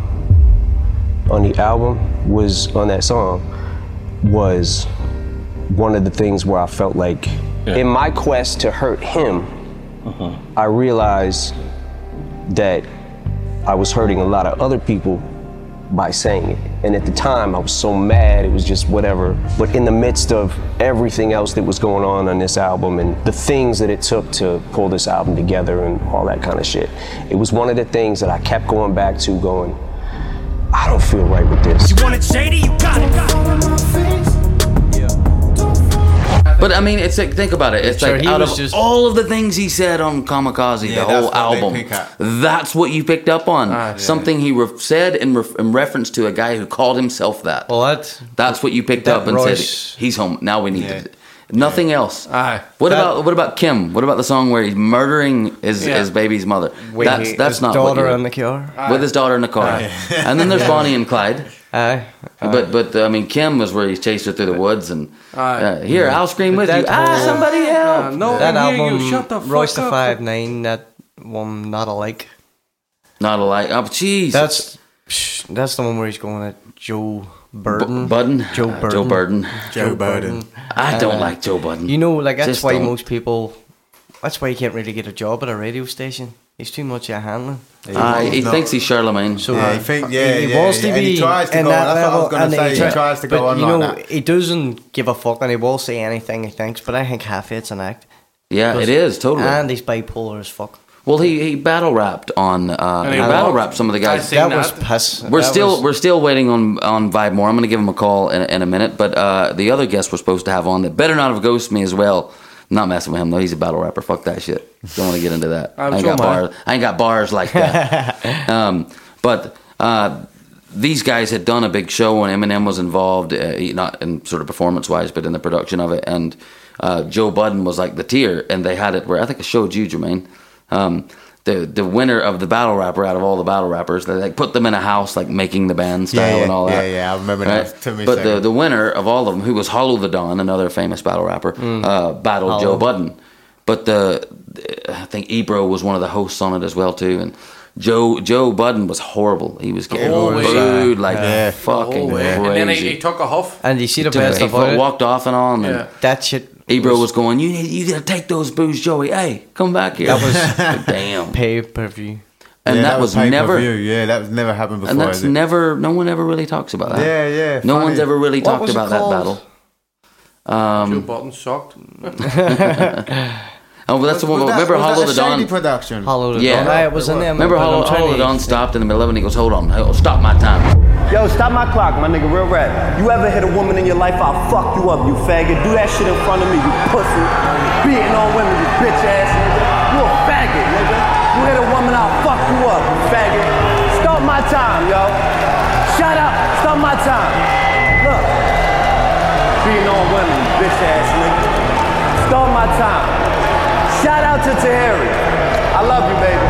on the album was, on that song, was one of the things where I felt like, in my quest to hurt him, I realized that I was hurting a lot of other people by saying it. And at the time, I was so mad, it was just whatever. But in the midst of everything else that was going on on this album and the things that it took to pull this album together and all that kind of shit, it was one of the things that I kept going back to going, I don't feel right with this. You want it shady, you got it. But I mean, it's like, think about it. It's Sure, like he out was of just- all of the things he said on Kamikaze, Yeah, the whole that's what they album, pick at. that's what you picked up on. Ah, yeah. Something he re- said in, ref- in reference to a guy who called himself that. Well, that That's what you picked that up and Royce- said, he's home. Now we need Yeah. to... Nothing else. Aye. What That- about what about Kim? What about the song where he's murdering his, Yeah. his baby's mother? Wait, that's that's his not what daughter you in the car. with his daughter in the car. And then there's Bonnie and Clyde. Aye. But but I mean, Kim was where he chased her through the woods and Aye. uh, here I'll scream with That you. Ah, whole- somebody help! Uh, no, That I hear album, you. Shut the fuck Royce the up. Five Nine, that one, Not Alike. Not alike. Oh, jeez. That's psh, that's the one where he's going at Joe Burden. B- Budden. Joe Uh, Burden. Joe Burden. Joe Burden. I don't Uh, like Joe Budden. You know, like that's Just why don't. most people. That's why you can't really get a job at a radio station. He's too much of a handling. Uh, he No. thinks he's Charlemagne. So Yeah, uh, he think- yeah, he yeah, wants to and be he tries to in go- that that's what I was level, gonna and say, he try- tries to but go on you like know, that. he doesn't give a fuck, and he will say anything he thinks. But I think half it's an act. Yeah, it is totally. And he's bipolar as fuck. Well, he, he battle rapped on uh, And he he battle walked. rapped some of the I guys. seen That was that. piss. We're That still was- we're still waiting on on Vibe More. I'm going to give him a call in, in a minute. But uh, the other guest we're supposed to have on that better not have ghosted me as well. I'm not messing with him though. He's a battle rapper. Fuck that shit. Don't want to get into that. I'm I ain't sure, got man. bars. I ain't got bars like that. um, but uh, these guys had done a big show and Eminem was involved, uh, he- not in sort of performance wise, but in the production of it. And uh, Joe Budden was like the tier, and they had it where I think I showed you, Jermaine. Um, the the winner of the battle rapper out of all the battle rappers, they like put them in a house like making the band style Yeah, yeah, and all that. yeah, yeah, I remember that. It took me a But the, second. the winner of all of them, who was Hollow the Dawn, another famous battle rapper, uh, battled Hollow. Joe Budden. But the, I think Ebro was one of the hosts on it as well too, and Joe Joe Budden was horrible. He was getting whole way. booed like Yeah. fucking Oh, crazy. and then he, he took a huff. And you see the Took- best he about it. walked off and on, and Yeah. That shit. Ebro was going, "You need, you gotta take those boos, Joey. Hey, come back here." That was damn. pay per view. And Yeah, that, was pay-per-view. never. Yeah, that was never happened before. And that's is it? never. No one ever really talks about that. Yeah, yeah. No funny. one's ever really What talked was it about that called? battle. Joe Um, Budden sucked. oh, but that's the one. Was that- Remember was that Hollow a the Shady Dawn? production. Hollow the Yeah. Dawn. Aye, it was in there. Remember but Hollow, I'm trying Hollow the to- Dawn stopped in the middle of it and he goes, "Hold on, oh, stop my time." Yo, stop my clock, my nigga, real rap. You ever hit a woman in your life, I'll fuck you up, you faggot. Do that shit in front of me, you pussy. Beating on women, you bitch ass nigga. You a faggot, nigga. You hit a woman, I'll fuck you up, you faggot. Start my time, yo. Shut up, start my time. Look. Beating on women, you bitch ass nigga. Start my time. Shout out to Tahiri. I love you, baby.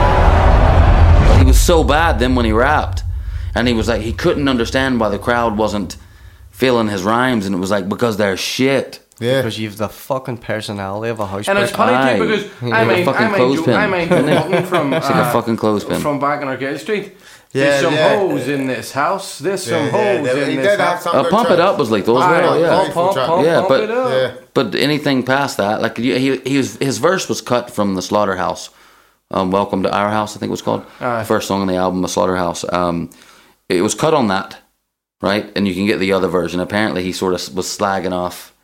He was so bad then when he rapped, and he was like, he couldn't understand why the crowd wasn't feeling his rhymes, and it was like, because they're shit. Yeah. Because you've the fucking personality of a house. And it's funny Aye. too because Like I a mean, fucking I mean, clothespin, Joe, I mean, Joe isn't it? Budden from It's like a uh, fucking clothespin. from back in Arcade Street. Yeah, There's some yeah. hoes in this house. There's some Yeah, yeah, hoes they- in he this did have house. some Uh, good Pump It tracks. Up was lethal as Aye, well, yeah. pump, pump, pump, yeah, pump but it up. Yeah. but anything past that, like he, he, he was, his verse was cut from the Slaughterhouse. Um, Welcome to Our House, I think it was called. Aye. First song on the album, the Slaughterhouse. Um, it was cut on that, right? And you can get the other version. Apparently, he sort of was slagging off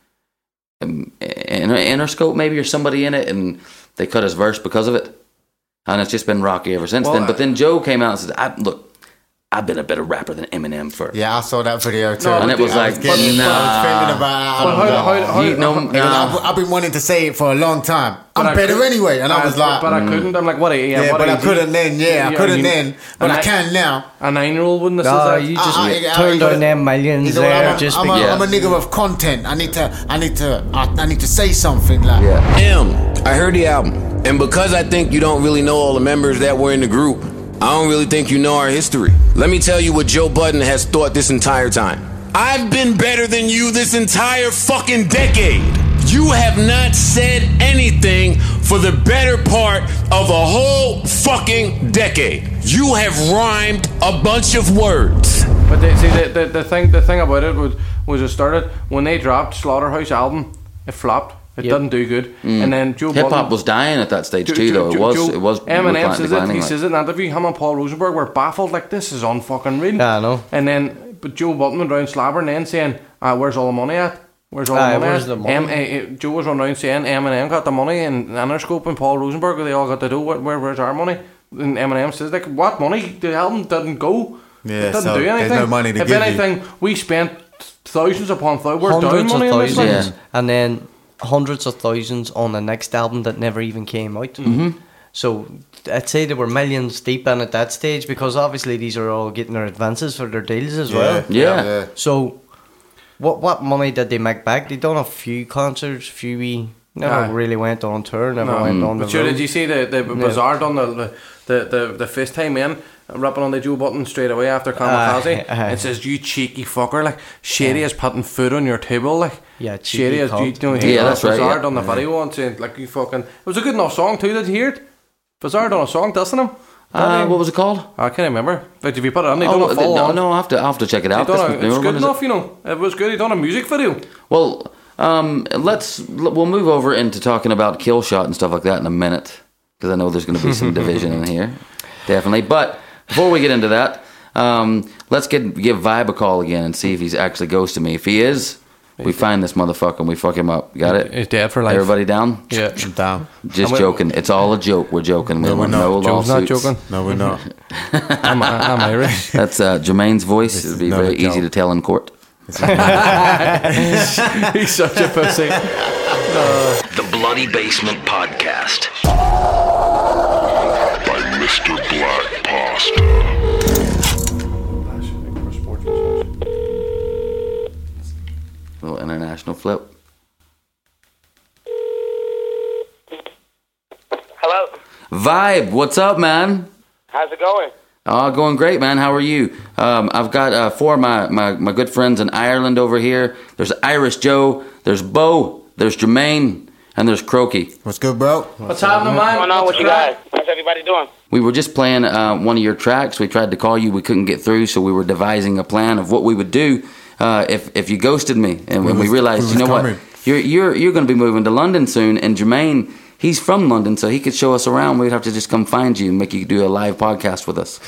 um, Inter- Interscope maybe or somebody in it, and they cut his verse because of it. And it's just been rocky ever since Well, then. But then Joe came out and said, I, "Look, I've been a better rapper than Eminem for." Yeah, I saw that video too. No, and it was I like, getting- nah. I was thinking about But it. how- how- how- You know, how- Because nah. I've, I've been wanting to say it for a long time. I'm But I better could- anyway, and I was but- like, but I couldn't. I'm like, what? Yeah, yeah, what but I is he- couldn't then. Yeah, I couldn't you- then, but a I ni- can now. A nine-year-old wouldn't have No, said that. you just I- I- I- turned I- on them millions He's a- there I'm, a, just I'm, a, because. I'm a nigga of content. I need to. I need to. I, I need to say something like. Yeah. M, I heard the album, and because I think you don't really know all the members that were in the group, I don't really think you know our history. Let me tell you what Joe Budden has thought this entire time. I've been better than you this entire fucking decade. You have not said anything for the better part of a whole fucking decade. You have rhymed a bunch of words. But they, see, the, the the thing the thing about it was was it started when they dropped Slaughterhouse album, it flopped. It Yep. didn't do good. Mm. And then Joe Hip Budden- hop was dying at that stage Jo- too, Jo- though. It Jo- was. Jo- It was. Eminem declining- says it. declining, He like- says it in an interview. Him and Paul Rosenberg were baffled. Like, this is unfucking real. Yeah, I know. And then, but Joe Budden went around slabbering then saying, uh, "Where's all the money at? Where's all Aye, the money where's at?" the money? M- uh, uh, Joe was running around saying Eminem got the money, and Interscope and Paul Rosenberg, they all got to do. Where, where where's our money? And Eminem says, like, what money? The album didn't go. Yeah, it didn't so do there's anything. no money to if give you. anything, we spent thousands upon thousands. We're down Hundreds of money on this thousands, thing. and then hundreds of thousands on the next album that never even came out. Mhm. So I'd say they were millions deep in at that stage, because obviously these are all getting their advances for their deals as Yeah, well. Yeah. yeah. So what what money did they make back? They done a few concerts, few wee. Never Aye. really went on tour. Never No. went on the But sure, road. did you see the, the Bazaar done the the the, the fist time in rapping on the Joe Budden straight away after Kamikaze? Aye, aye. It says, "You cheeky fucker, like Shady is putting food on your table, like Yeah, cheeky Shady is you cunt. know, Yeah, that's right, Bazaar yeah. done the video and saying like you fucking." It was a good enough song too. Did you hear it? Bazaar done a song, doesn't him? Uh, what was it called? I can't remember. But if you put it on, they done Oh, a full no, on. no, I have to, I have to check it They out. done This a- was it's newer. good What is it? enough, you know. It was good. He done a music video. Well, um, let's we'll move over into talking about kill shot and stuff like that in a minute, because I know there's going to be some division in here, definitely. But before we get into that, um, let's get give Vibe a call again and see if he's actually ghosted me. If he is, we find this motherfucker and we fuck him up. Got it? He's dead for life. Everybody down? Yeah, I'm down. Just And we- joking. It's all a joke. We're joking. No, we we're want not. no Joe's not lawsuits. joking. No, we're not. I'm, I'm Irish. That's uh, Jermaine's voice. This It'd is be not very a joke. easy to tell in court. He's such a pussy. The Bloody Basement Podcast. By Mister Black Pasta. Little international flip. Hello. Vibe, what's up, man? How's it going? Oh, going great, man. How are you? Um, I've got uh, four of my, my, my good friends in Ireland over here. There's Irish Joe, there's Bo, there's Jermaine, and there's Croaky. What's good, bro? What's happening, man? What's going on with you guys? How's everybody doing? We were just playing uh, one of your tracks. We tried to call you. We couldn't get through, so we were devising a plan of what we would do uh, if if you ghosted me. And when we, was- realized, we you know was what, coming. you're you're you're going to be moving to London soon, and Jermaine, he's from London, so he could show us around. We'd have to just come find you and make you do a live podcast with us.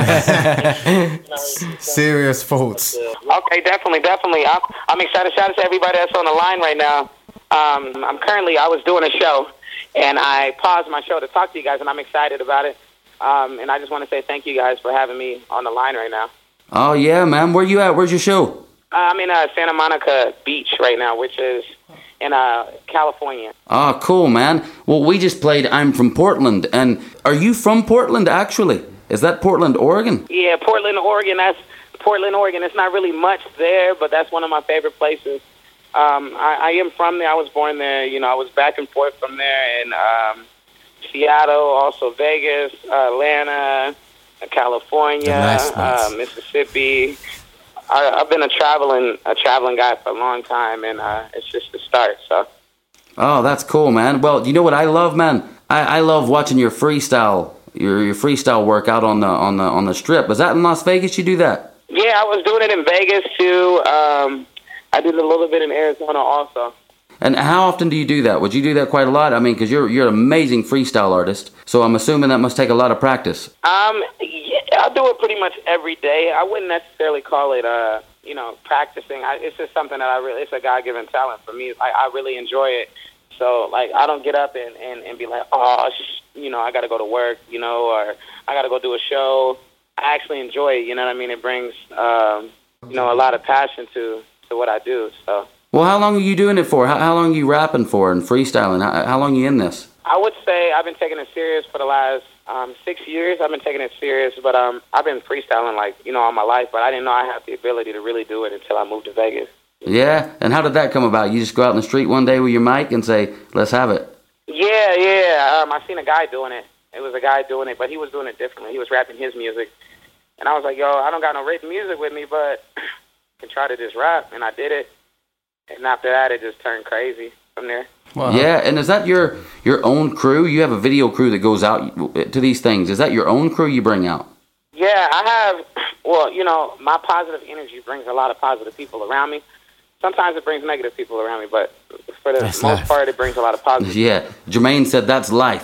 Serious faults. Okay, definitely, definitely. I'm, I'm excited. Shout out to everybody that's on the line right now. Um, I'm currently, I was doing a show, and I paused my show to talk to you guys, and I'm excited about it. Um, and I just want to say thank you guys for having me on the line right now. Oh yeah, man. Where you at? Where's your show? Uh, I'm in uh, Santa Monica Beach right now, which is in uh, California. Oh, cool, man. Well, we just played I'm from Portland. And are you from Portland, actually? Is that Portland, Oregon? Yeah, Portland, Oregon. That's Portland, Oregon. It's not really much there, but that's one of my favorite places. Um, I, I am from there. I was born there. You know, I was back and forth from there in um, Seattle, also Vegas, uh, Atlanta, California, Nice, nice. uh, Mississippi. I, I've been a traveling a traveling guy for a long time, and uh, it's just the start. So. Oh, that's cool, man. Well, you know what I love, man? I, I love watching your freestyle, your your freestyle work out on the on the on the strip. Was that in Las Vegas? You do that? Yeah, I was doing it in Vegas too. Um, I did a little bit in Arizona also. And how often do you do that? Would you do that quite a lot? I mean, because you're you're an amazing freestyle artist, so I'm assuming that must take a lot of practice. Um, yeah, I do it pretty much every day. I wouldn't necessarily call it, uh, you know, practicing. I, it's just something that I really, it's a God-given talent for me. I, I really enjoy it. So, like, I don't get up and, and, and be like, oh, sh- you know, I got to go to work, you know, or I got to go do a show. I actually enjoy it, you know what I mean? It brings, um, you know, a lot of passion to, to what I do, so. Well, how long are you doing it for? How, how long are you rapping for and freestyling? How, how long are you in this? I would say I've been taking it serious for the last um, six years. I've been taking it serious, but um, I've been freestyling, like, you know, all my life, but I didn't know I had the ability to really do it until I moved to Vegas. Yeah? And how did that come about? You just go out in the street one day with your mic and say, let's have it. Yeah, yeah. Um, I seen a guy doing it. It was a guy doing it, but he was doing it differently. He was rapping his music. And I was like, yo, I don't got no written music with me, but I can try to just rap. And I did it. And after that, it just turned crazy from there. Wow. Yeah, and is that your your own crew? You have a video crew that goes out to these things. Is that your own crew you bring out? Yeah, I have, well, you know, my positive energy brings a lot of positive people around me. Sometimes it brings negative people around me, but for the That's most life. part, it brings a lot of positive. Yeah, Jermaine said that's life.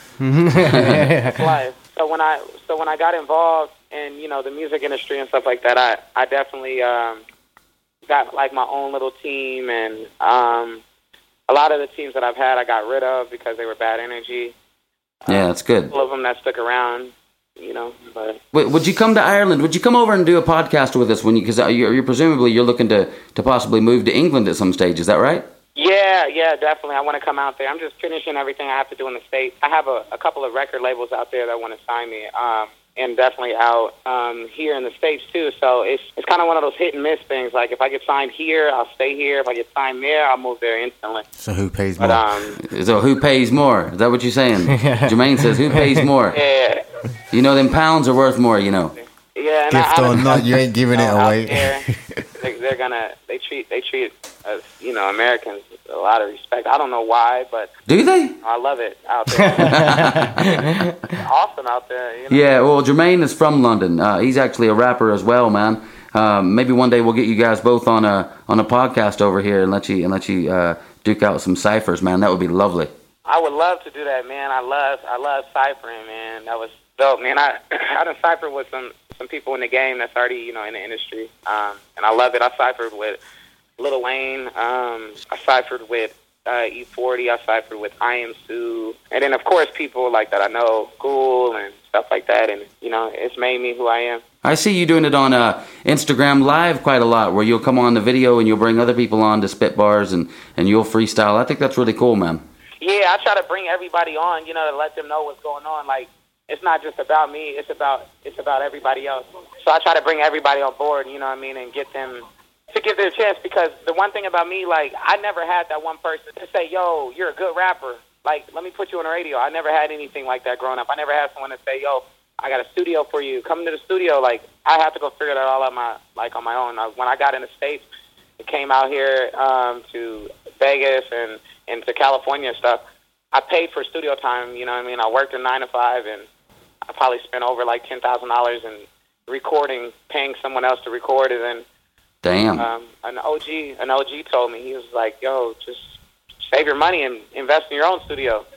It's life. So when I so when I got involved in, you know, the music industry and stuff like that, I I definitely um, got like my own little team, and um, a lot of the teams that I've had I got rid of because they were bad energy. Yeah, that's good. All of them that stuck around, you know. But Wait, would you come to Ireland? Would you come over and do a podcast with us when you? Because you're, you're presumably you're looking to to possibly move to England at some stage. Is that right? yeah, yeah, definitely. I want to come out there. I'm just finishing everything I have to do in the States. I have a, a couple of record labels out there that want to sign me, um, and definitely out um, here in the States too. So it's it's kind of one of those hit and miss things. Like if I get signed here, I'll stay here. If I get signed there, I'll move there instantly. So who pays But more? um, So who pays more? Is that what you're saying? Jermaine says who pays more? yeah, You know, them pounds are worth more. You know. yeah. And Gift I, or not, you ain't giving it know, out away. there, they, they're gonna they treat they treat us, you know, Americans with a lot of respect. I don't know why, but Do they? I love it out there. It's awesome out there. You know? Yeah. Well, Jermaine is from London. Uh, he's actually a rapper as well, man. Um, maybe one day we'll get you guys both on a on a podcast over here and let you and let you uh, duke out some ciphers, man. That would be lovely. I would love to do that, man. I love I love ciphering, man. That was dope, man. I I done ciphered with some some people in the game that's already, you know, in the industry, um, and I love it. I ciphered with Lil Wayne. Um, I ciphered with uh, E forty. I ciphered with I Am Sue. And then, of course, people like that I know, Ghoul and stuff like that. And, you know, it's made me who I am. I see you doing it on uh, Instagram Live quite a lot, where you'll come on the video and you'll bring other people on to spit bars and, and you'll freestyle. I think that's really cool, man. Yeah, I try to bring everybody on, you know, to let them know what's going on. Like, it's not just about me. It's about it's about everybody else. So I try to bring everybody on board, you know what I mean, and get them to give their chance. Because the one thing about me, like, I never had that one person to say, yo, you're a good rapper. Like, let me put you on the radio. I never had anything like that growing up. I never had someone to say, yo, I got a studio for you. Come to the studio. Like, I have to go figure that all out my like on my own. Uh, when I got in the States, it came out here um, to Vegas and, and to California and stuff. I paid for studio time, you know what I mean? I worked a nine to five, and I probably spent over like ten thousand dollars in recording, paying someone else to record it. And damn, um, an O G, an O G told me, he was like, "Yo, just save your money and invest in your own studio."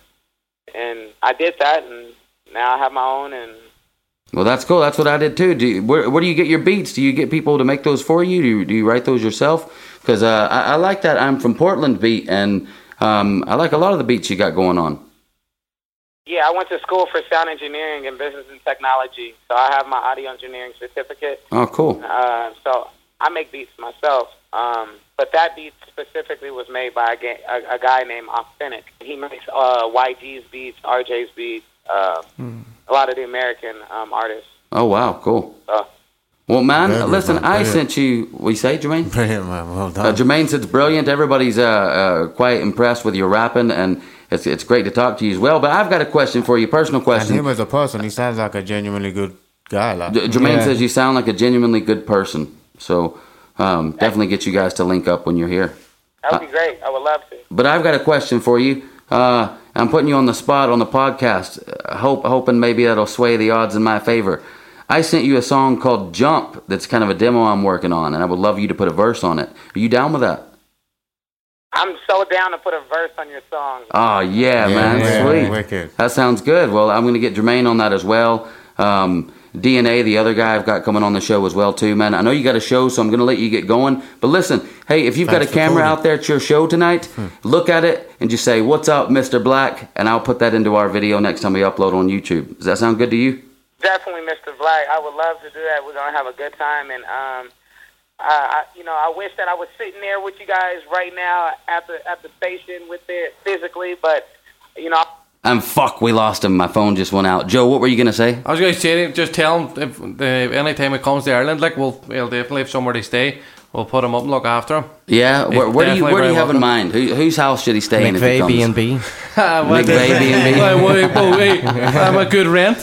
And I did that, and now I have my own. And well, that's cool. That's what I did too. Do you, where, where do you get your beats? Do you get people to make those for you? Do you, do you write those yourself? Because uh, I, I like that I'm from Portland beat, and um, I like a lot of the beats you got going on. Yeah, I went to school for sound engineering and business and technology, so I have my audio engineering certificate. Oh, cool. Uh, so I make beats myself, um, but that beat specifically was made by a, ga- a, a guy named Authentic. He makes uh, Y G's beats, R J's beats, uh, mm. a lot of the American um, artists. Oh, wow, cool. So, well, man, Brilliant, listen, man. I Brilliant. sent you, what you say, Jermaine? Brilliant, man. Well done. Uh, Jermaine said it's brilliant. Everybody's uh, uh, quite impressed with your rapping, and it's it's great to talk to you as well. But I've got a question for you, personal question. And him as a person, he sounds like a genuinely good guy. Like. J- Jermaine Yeah. says you sound like a genuinely good person. So um, definitely get you guys to link up when you're here. that would be great. I would love to. But I've got a question for you. Uh, I'm putting you on the spot on the podcast, uh, hope, hoping maybe that'll sway the odds in my favor. I sent you a song called Jump that's kind of a demo I'm working on, and I would love you to put a verse on it. Are you down with that? I'm so down to put a verse on your song. Oh, yeah, Yeah, man. yeah, Sweet. wicked. That sounds good. Well, I'm going to get Jermaine on that as well. Um, D N A, the other guy I've got coming on the show as well, too, man. I know you got a show, so I'm going to let you get going. But listen, hey, if you've Thanks got a for camera calling. out there at your show tonight, Hmm. look at it and just say, "What's up, Mister Black?" And I'll put that into our video next time we upload on YouTube. Does that sound good to you? Definitely, Mister Black. I would love to do that. We're gonna have a good time, and um, I, I, you know, I wish that I was sitting there with you guys right now at the at the station with it physically, but you know. And fuck, we lost him. My phone just went out. Joe, what were you going to say? I was going to say, just tell him if uh, anytime it comes to Ireland, like we'll we'll definitely have somewhere to stay. We'll put him up and look after him. Yeah, where, He's where do you definitely where do you very have in welcome. mind? Who, whose house should he stay in if he McVeigh comes? B and B. McVeigh B and B. Well, well, well, hey, I'm a good rent.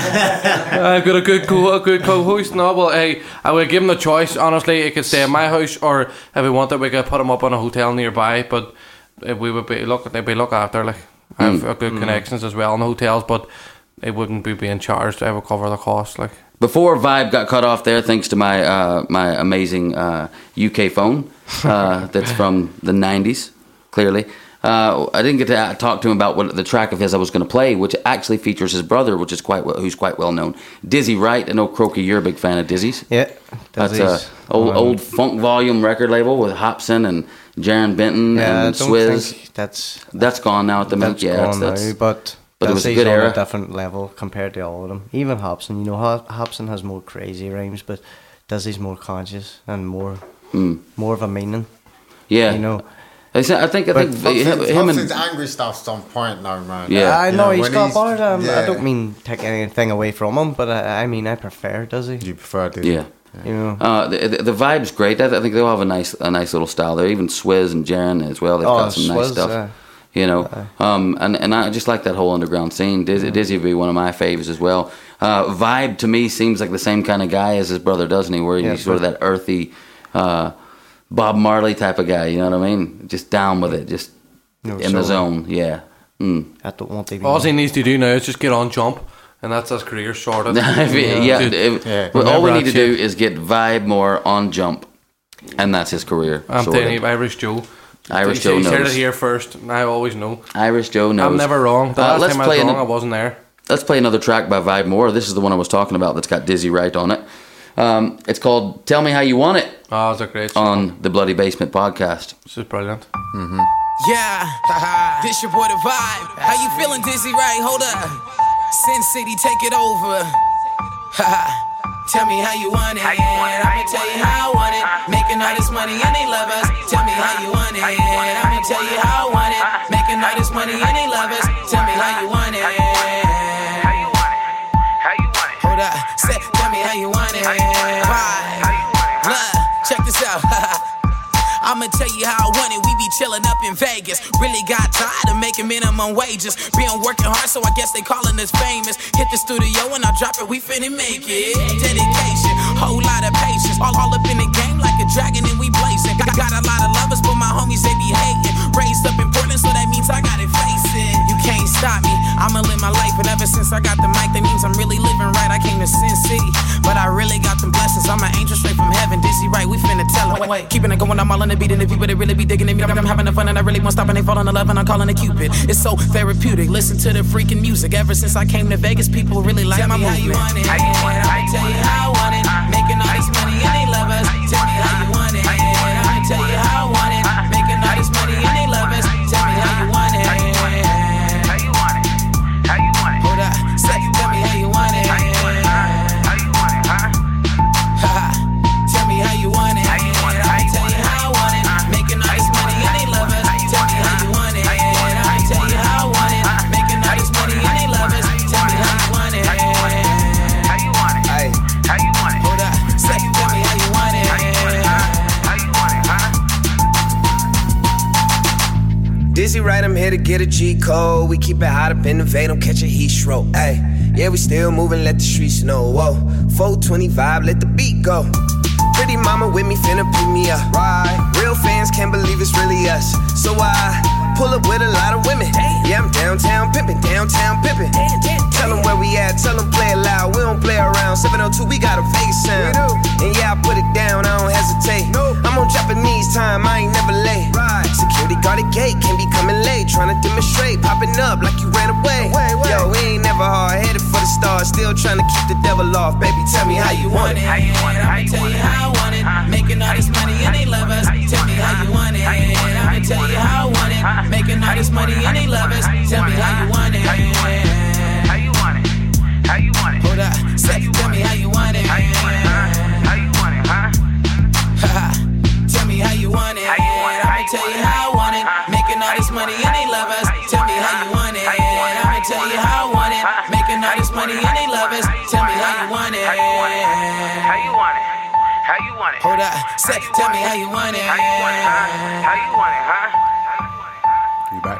I've got a good co- a good co-host. No, well, hey, I would give him the choice. Honestly, he could stay in my house, or if we wanted, we could put him up in a hotel nearby. But if we would be look, they'd be looked after. Like I have Mm. uh, good Mm. connections as well in hotels, but it wouldn't be being charged. I would cover the cost. Like Before Vibe got cut off there, thanks to my uh, my amazing uh, U K phone uh, that's from the nineties, clearly. Uh, I didn't get to talk to him about what the track of his I was going to play, which actually features his brother, which is quite well, who's quite well known, Dizzy Wright. I know Croaky, you're a big fan of Dizzy's. Yeah, that's Dizzy's. a old Um, old funk volume record label with Hobson and Jaron Benton Yeah, I and don't Swizz. think that's That's gone now at the that's moment. Yeah, gone that's, that's, now, but but it was a Dizzy's good on era. a different level compared to all of them. Even Hobson, you know, Ho- Hobson has more crazy rhymes, but Dizzy's more conscious and more Mm. more of a meaning. Yeah, you know. I thi- I think I But think Hobson's, him and Hobson's angry stuff's on point now, man. Yeah. I You know he's when got bars. Um, yeah. I don't mean take anything away from him, but I, I mean I prefer Dizzy. You prefer Dizzy? yeah. You know. Uh, the, the the vibe's great. I, I think they'll have a nice a nice little style there. Even Swizz and Jaron as well. They've Oh, got some nice Swizz, stuff. uh, you know, um, and and I just like that whole underground scene. Dizzy, Dizzy would be one of my faves as well. Uh, Vibe to me seems like the same kind of guy as his brother, doesn't he? Where Yeah, he's sort of but- that earthy, uh, Bob Marley type of guy. You know what I mean? Just down with it, just No, in the so- zone. Yeah. Mm. I don't want to be. all he needs to do now is just get on Jump, and that's his career sorted. If it- yeah, Dude, if- Yeah. well, all we Remember need to that do shit. is get Vibe more on Jump, and that's his career. I'm sorted. telling you, Irish Joe. Irish He Joe said knows. it here first. I always know. Irish Joe knows. I'm never wrong. The Uh, last let's time I play was an- wrong, I wasn't there. Let's play another track by Vibe More. This is the one I was talking about that's got Dizzy Wright on it. Um, it's called Tell Me How You Want It. Oh, it's a great song. On the Bloody Basement podcast. This is brilliant. Mm-hmm. Yeah, this your boy The Vibe. How you feeling, Dizzy? Right, hold up. Sin City, take it over. Tell me how you want it. I'ma tell you how I want it. Making all this money and they love us. Tell me how you want it. I'ma tell you how I want it. Making all this money and they love us. Tell me how you want it. How you want it? How you want it? Hold up, say, tell me how you want it. Vibe, look, check this out. I'ma tell you how I want it. We be chillin' up in Vegas. Really got tired of making minimum wages. Been working hard, so I guess they callin' us famous. Hit the studio and I drop it, we finna make it. Dedication, whole lot of patience. All, all up in the game like a dragon and we blazing. Got, got a lot of lovers, but my homies, they be hating. Raised up in Portland, so that means I gotta face it. You can't stop me, I'ma live my life. And ever since I got the mic, that means I'm really living right. I came to Sin City, but I really got them blessings. I'm an angel straight from heaven. Dizzy right, we finna tell them. Wait, keeping it going, I'm all in the beat, and the people that really be digging it. I'm having the fun and I really won't stop, and they fall in love, and I'm calling it Cupid. It's so therapeutic, listen to the freaking music. Ever since I came to Vegas, people really like tell my movement. How you want it, how you want it, I'ma tell you how I want it. Making all this money and they love us. Tell me how you want it, I'ma tell you how I want it. Making all this money and they love us. Tell me how you want it. How you want it, how you want it, how you want it. Hold up, say, tell me how you want it. How you want it, how you want it, huh? Tell me how you want it. How you want it, I'ma tell you how I want it. Making all this money and they love us. Tell me how you want it. I'ma tell you how I want it. Making all this money and they love us. Tell me how you want it. How you want it, how you want it, how you want it. Hold up, say, tell me how you want it. How you want it, how you want it, huh? Dizzy right, I'm here to get a G code. We keep it hot up in the vein, don't catch a heat stroke. Ayy, yeah, we still moving, let the streets know. Whoa, four twenty-five, let the beat go. Pretty mama with me, finna pick me up. Right. Real fans can't believe it's really us. So I pull up with a lot of women. Yeah, I'm downtown pimpin', downtown pimpin'. Tell them where we at, tell them play it loud. We don't play around. seven oh two, we got a Vegas sound. And yeah, I put it down, I don't hesitate. I'm on Japanese time, I ain't never late. Security guard at gate, can't be coming late. Tryna demonstrate, popping up like you ran away. Yo, we ain't never hard, headed for the stars. Still tryna keep the devil off. Baby, tell me how you want it. How you want it, I'ma tell you how I want it. Making all this money and they love us. Tell me how you want it. I'ma tell you how I want it. Making all this money and they love us. Tell me how you want it. How you want it, how you want it, how you want it. Hold up, say, tell me how you want it. How you want it, how you want it, huh? Tell me how you want it. I'ma tell you how I want it. Making all this money and they love us. Tell me how you want it. I'ma tell you how I want it. Making all this money and they love us. Tell me how you want it. How you want it, how you want it, how you want it. Hold up, say, tell me how you want it. How you want it, how you want it, huh? You back?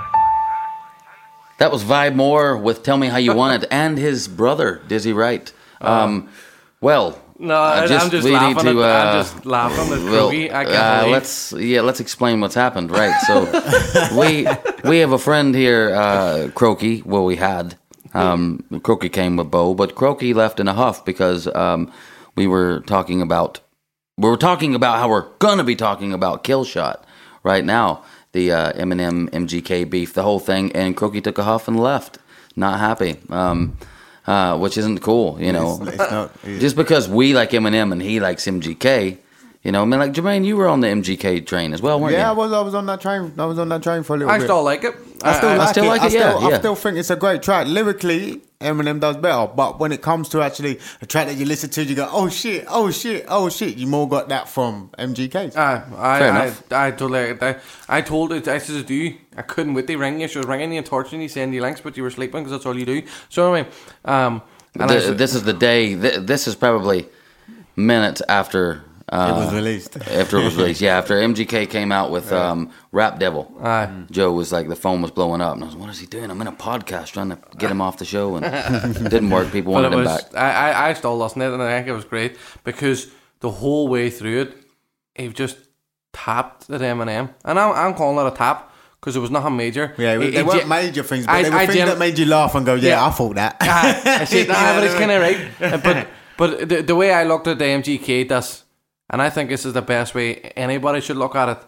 That was Vibe Moore with Tell Me How You Want It, and his brother, Dizzy Wright. Um, well, No, uh, I, just, I'm just we laughing. need to, at, uh, I'm just laughing at well, Croaky. I can't uh, believe. let's yeah, let's explain what's happened, right? So we we have a friend here, uh, Croaky. Well, we had um, Croaky came with Bo, but Croaky left in a huff because um, we were talking about we were talking about how we're gonna be talking about Killshot right now, the uh, Eminem M G K beef, the whole thing, and Croaky took a huff and left, not happy. Um, Uh, which isn't cool, you know. It's, it's not, yeah. Just because we like Eminem and he likes M G K, you know. I mean, like Jermaine, you were on the M G K train as well, weren't yeah, you? I was. I was on that train. I was on that train for a little I bit. still like it. I still I, like I still it. like I it, yeah, still, yeah. I still think it's a great track. Lyrically, Eminem does better. But when it comes to actually a track that you listen to, you go, oh shit, oh shit, oh shit. You more got that from M G K. Uh, I, Fair I, enough. I, I totally. I, I told it. I said to you, I couldn't wait to ring you. She was ringing you and torturing you, sending you links, but you were sleeping because that's all you do. So anyway, um, and The- I said, this is the day. Th- this is probably minutes after uh, It was released. After it was released, yeah. After M G K came out with um, Rap Devil, Aye. Joe was like, the phone was blowing up, and I was, what is he doing? I'm in a podcast trying to get him off the show, and it didn't work. People but wanted it him was, back. I, I, I still listened to it, and I think it was great because the whole way through it, he just tapped at Eminem, and I'm, I'm calling it a tap. Because it was nothing major. Yeah, He- they he weren't gen- major things, but I- they were I things gen- that made you laugh and go, yeah, Yeah. I thought that. I said, nah, but it's kind of right. Uh, But but the, the way I looked at the M G K does, and I think this is the best way anybody should look at it.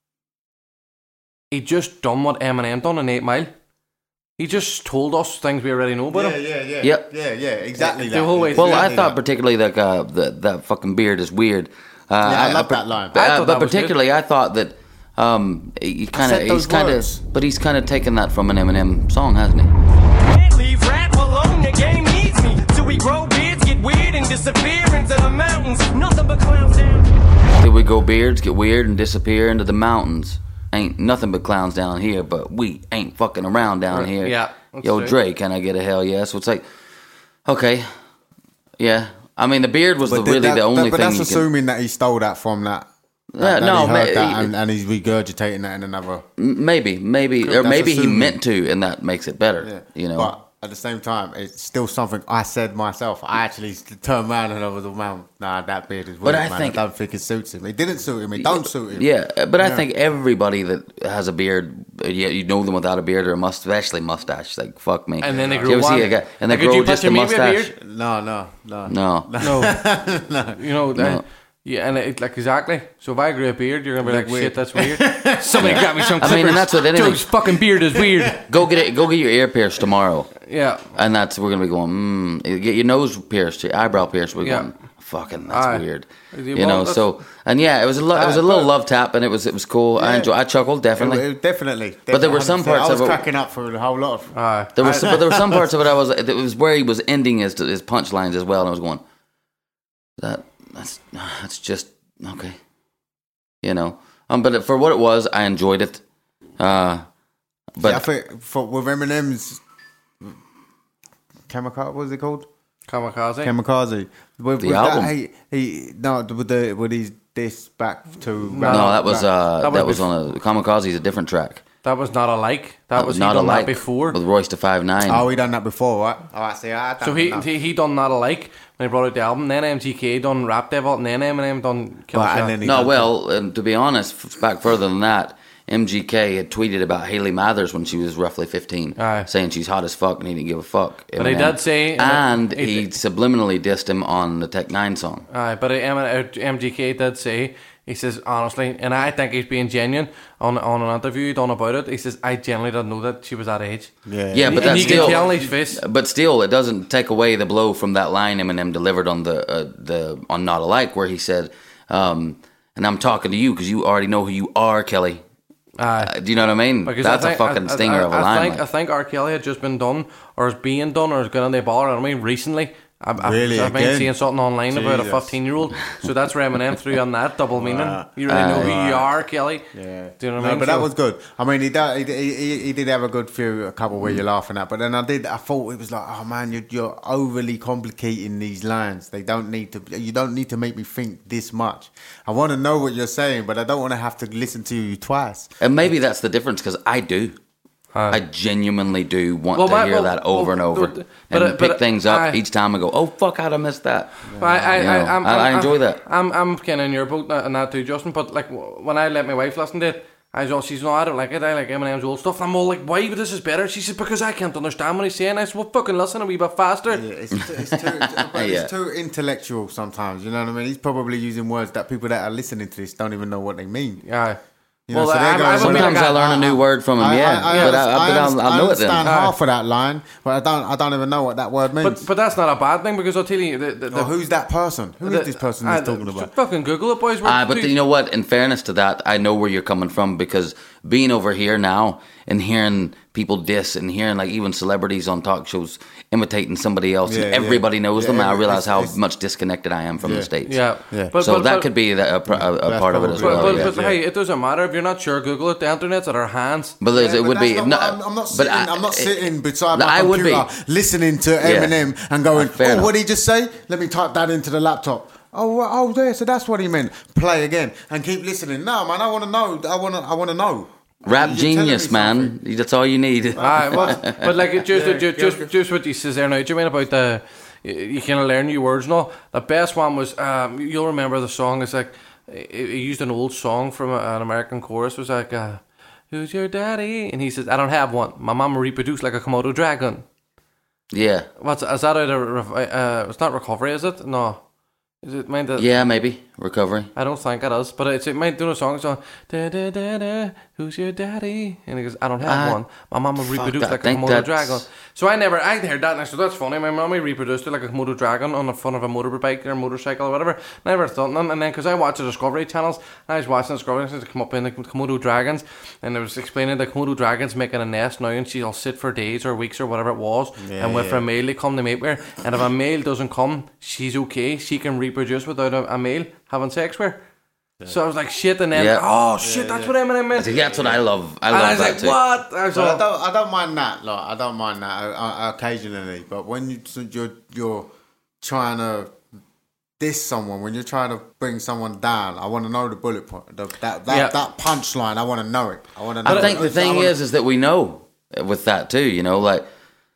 He just done what Eminem done in eight Mile. He just told us things we already know about yeah, him. yeah, yeah. Yep. Yeah, yeah, exactly The that. whole way Well, through. I Exactly thought that. particularly that uh, that that fucking beard is weird. Uh, Yeah, I love but- that line. But, I uh, thought but that was good. particularly, I thought that um, he kind of said he's those kind words. of, but he's kind of taken that from an Eminem song, hasn't he? Can't leave rap alone, the game needs me. Till we grow beards, get weird, and disappear into the mountains. Nothing but clowns down. Till we go beards, get weird, and disappear into the mountains. Ain't nothing but clowns down here, but we ain't fucking around down Right, here. yeah, that's Yo, true. Dre, can I get a hell yes? So it's like, okay, yeah. I mean, the beard was the, But really that- the only that- but thing that's you assuming that he stole that from that. Yeah, that, that no, he heard ma- that he- and, and he's regurgitating that in another. can... Maybe, maybe, or That's maybe he assuming. meant to, and that makes it better, Yeah. you know? But at the same time, it's still something I said myself. I actually turned around and I was like, man, nah, that beard is weird, But I man. think- I don't think it suits him. It didn't suit him. It don't suit him. Yeah, but I Yeah. think everybody that has a beard, uh, yeah, you know them without a beard or a mustache, especially mustache. Like fuck me. And then they You grow ever see one. a guy and they Like, could grow you just a picture me with a mustache? beard? No, no, no. No, No. You know, No. that, yeah, and it, like exactly. So if I grew a beard, you're gonna be like, Weird. shit, that's weird. Somebody grab me some I clippers. mean, and that's what anything- Joe's fucking beard is weird. Go get it. Go get your ear pierced tomorrow. Yeah. And that's we're gonna be going. Mm, get your nose pierced, your eyebrow pierced. We're Yeah. going. Fucking, that's Aye. weird. Yeah, You well, know. that's- So and yeah, it was a lo- it was a Uh, little but- love tap, and it was it was cool. I Yeah. enjoy. I chuckled definitely. It- it- definitely, But there were definitely, some one hundred percent. parts I was of it- cracking up for the whole lot of. Aye. There was, but there were some parts of it I was. It was where he was ending his his punchlines as well, and I was going, that that's that's just okay, you know. Um, but for what it was, I enjoyed it. Uh, but Yeah, I think for, with Eminem's Kamikaze, what was it called? Kamikaze. Kamikaze. With, The with album. That, he, he no with the with his diss back to no, that was uh, That that, was was, on a Kamikaze, a different track. That was not alike. That, That was was he not done alike that before. with Royce to Five Nine. Oh, he done that before, right? Oh, I see. I So he, he he done that alike when he brought out the album. Then M G K done Rap Devil, and then Eminem done Kill Right, and Shot. then he No, done- well, and to be honest, f- back further than that, M G K had tweeted about Haley Mathers when she was roughly fifteen, Aye. saying she's hot as fuck and he didn't give a fuck. But he Eminem. did say- and he- he subliminally dissed him on the Tech Nine song. Aye, but M- M G K did say, he says, honestly, and I think he's being genuine on on an interview he done about it. He says, I genuinely didn't know that she was that age. Yeah, Yeah, but and that's you still, can tell in his face. but still, it doesn't take away the blow from that line Eminem delivered on the uh, the on Not Alike, where he said, um, "And I'm talking to you because you already know who you are, Kelly." Aye. Uh, do you know what I mean? Because That's I a think- fucking I- I- stinger of a I line. Think, like. I think R. Kelly had just been done, or is being done, or is going on the bar. I mean, recently. I've, I've- Really, I've been again? seeing something online about a Jesus. fifteen-year-old. So that's where Eminem threw on that double meaning. Wow. You really know who Aye. you are, Kelly. Yeah. Do you know what No, I mean? but that So- was good. I mean, he did, he, he, he did have a good few, a couple where you're laughing at. But then I did, I thought it was like, oh man, you're, you're overly complicating these lines. They don't need to, you don't need to make me think this much. I want to know what you're saying, but I don't want to have to listen to you twice. And maybe that's the difference because I do. I genuinely do want Well, to my- hear well, that over and well, over but- and but- pick but things up I- each time and go, oh, fuck, how'd I miss that? I, I, You know, I, I'm, I- I I'm- enjoy that. I'm, I'm kind of in your boat and that too, Justin. But like w- when I let my wife listen to it, I was all, she's no, I don't like it. I like Eminem's old stuff. And I'm all like, why? But this is better. She says because I can't understand what he's saying. I said, well, fucking listen a wee bit faster. Yeah, it's, too, it's, too, but Yeah. it's too intellectual sometimes. You know what I mean? He's probably using words that people that are listening to this don't even know what they mean. Yeah. You know, Well, so they're I- going, I would be Sometimes like, I learn a new word from him, yeah. But I- I- but I'll- I'll I know it then. understand Aye. half of that line, but I don't. I don't even know what that word means. But but that's not a bad thing because I'll tell you, the, the, the, oh, who's that person? Who is the- this person uh, he's talking the- about? Fucking Google it, boys. We're Ah, but too- you know what? In fairness to that, I know where you're coming from because being over here now and hearing people diss and hearing like even celebrities on talk shows imitating somebody else Yeah, and yeah. everybody knows Yeah, them, I every- realize it's- how it's- much disconnected I am from Yeah. the States. Yeah. Yeah. But- so but- that but- could be the, a, pr- a, a That's part of it as probably- well. But, yeah. but, but hey, it doesn't matter if you're not sure. Google it. The internet's at our hands. But there's- Yeah, it but would be. that's no, not what I'm, I'm not but sitting. I- I'm not it- sitting beside my I would be. computer listening to Eminem and going, Fair "Oh, enough. what did he just say? Let me type that into the laptop." Oh, right, oh, there. So that's what he meant. Play again and keep listening. No, man, I want to know. I want to. I want to know. Rap You're telling genius, me man. That's all you need. Aye, well, but like it just, Yeah, just, yeah, just, just what he says there now. Do you mean about the you, you kind of learn new words and all? The best one was um, you'll remember the song. It's like he he used an old song from a, an American chorus. It was like, uh, "Who's your daddy?" And he says, "I don't have one. My mama reproduced like a Komodo dragon." Yeah. What's is that out of? Re- uh, it's not recovery, is it? No. Is it meant that? Yeah, maybe recovery. I don't think it is, but it's it might do a song song. Da, da, da, da, who's your daddy? And he goes, I don't have Uh, one. My mama fuck, reproduced I like a think Komodo that's- dragon. So I never, I heard that and I said, that's funny. My mommy reproduced it like a Komodo dragon on the front of a motorbike or motorcycle or whatever. Never thought none. And then, because I watched the Discovery channels, and I was watching the Discovery channels to come up in the Komodo dragons, and it was explaining the Komodo dragons making a nest now, and she'll sit for days or weeks or whatever it was. Yeah, and with yeah. a male, they come to mate with her. And if a male doesn't come, she's okay. She can reproduce without a, a male having sex with her. So I was like, shit, and then, Yeah. oh shit, that's what Eminem meant. See, that's what I love. I And love I was that like, too. what? I was But I like, don't, I don't mind that. Like, I don't mind that uh, uh, occasionally. But when you, so you're you're trying to diss someone, when you're trying to bring someone down, I want to know the bullet point, the, that that, Yeah. that punchline. I want to know it. I want to. know I think the it. thing I wanna- is, is that we know with that too. You know, like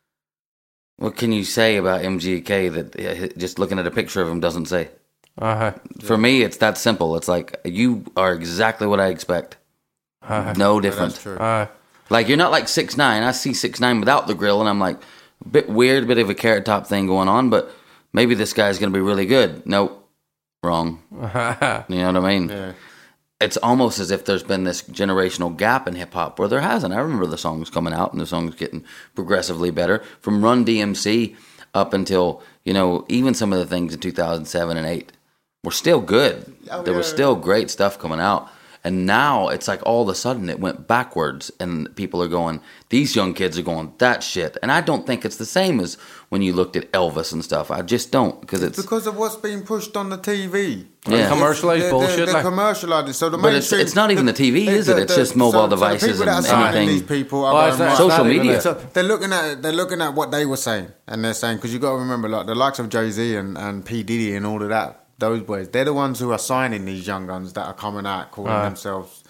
what can you say about M G K that uh, just looking at a picture of him doesn't say? Uh-huh. For me, it's that simple. It's like you are exactly what I expect. Uh-huh. No Yeah, different. that's true. Uh, like you're not like six nine. I see six nine without the grill, and I'm like, a bit weird, bit of a carrot top thing going on, but maybe this guy's gonna be really good. Nope, wrong. You know what I mean? Yeah. It's almost as if there's been this generational gap in hip hop where there hasn't. I remember the songs coming out and the songs getting progressively better from Run D M C up until, you know, even some of the things in two thousand seven and eight were still good. Oh, there was yeah, still great stuff coming out. And now it's like all of a sudden it went backwards and people are going, these young kids are going, that shit. And I don't think it's the same as when you looked at Elvis and stuff. I just don't, because it's... because of what's being pushed on the T V. Yeah. Commercialised They're- bullshit, They're, they're like- commercialised. So the But it's- mainstream- it's not even the T V, is it? It's just mobile so- so the devices people that and are signing anything. These people are Oh, going, it's not- right, it's Social not even media. it. So they're looking at they're looking at what they were saying, and they're saying, because you got to remember, like the likes of Jay Z and, and P Diddy and all of that, those boys, they're the ones who are signing these young guns that are coming out calling Right. themselves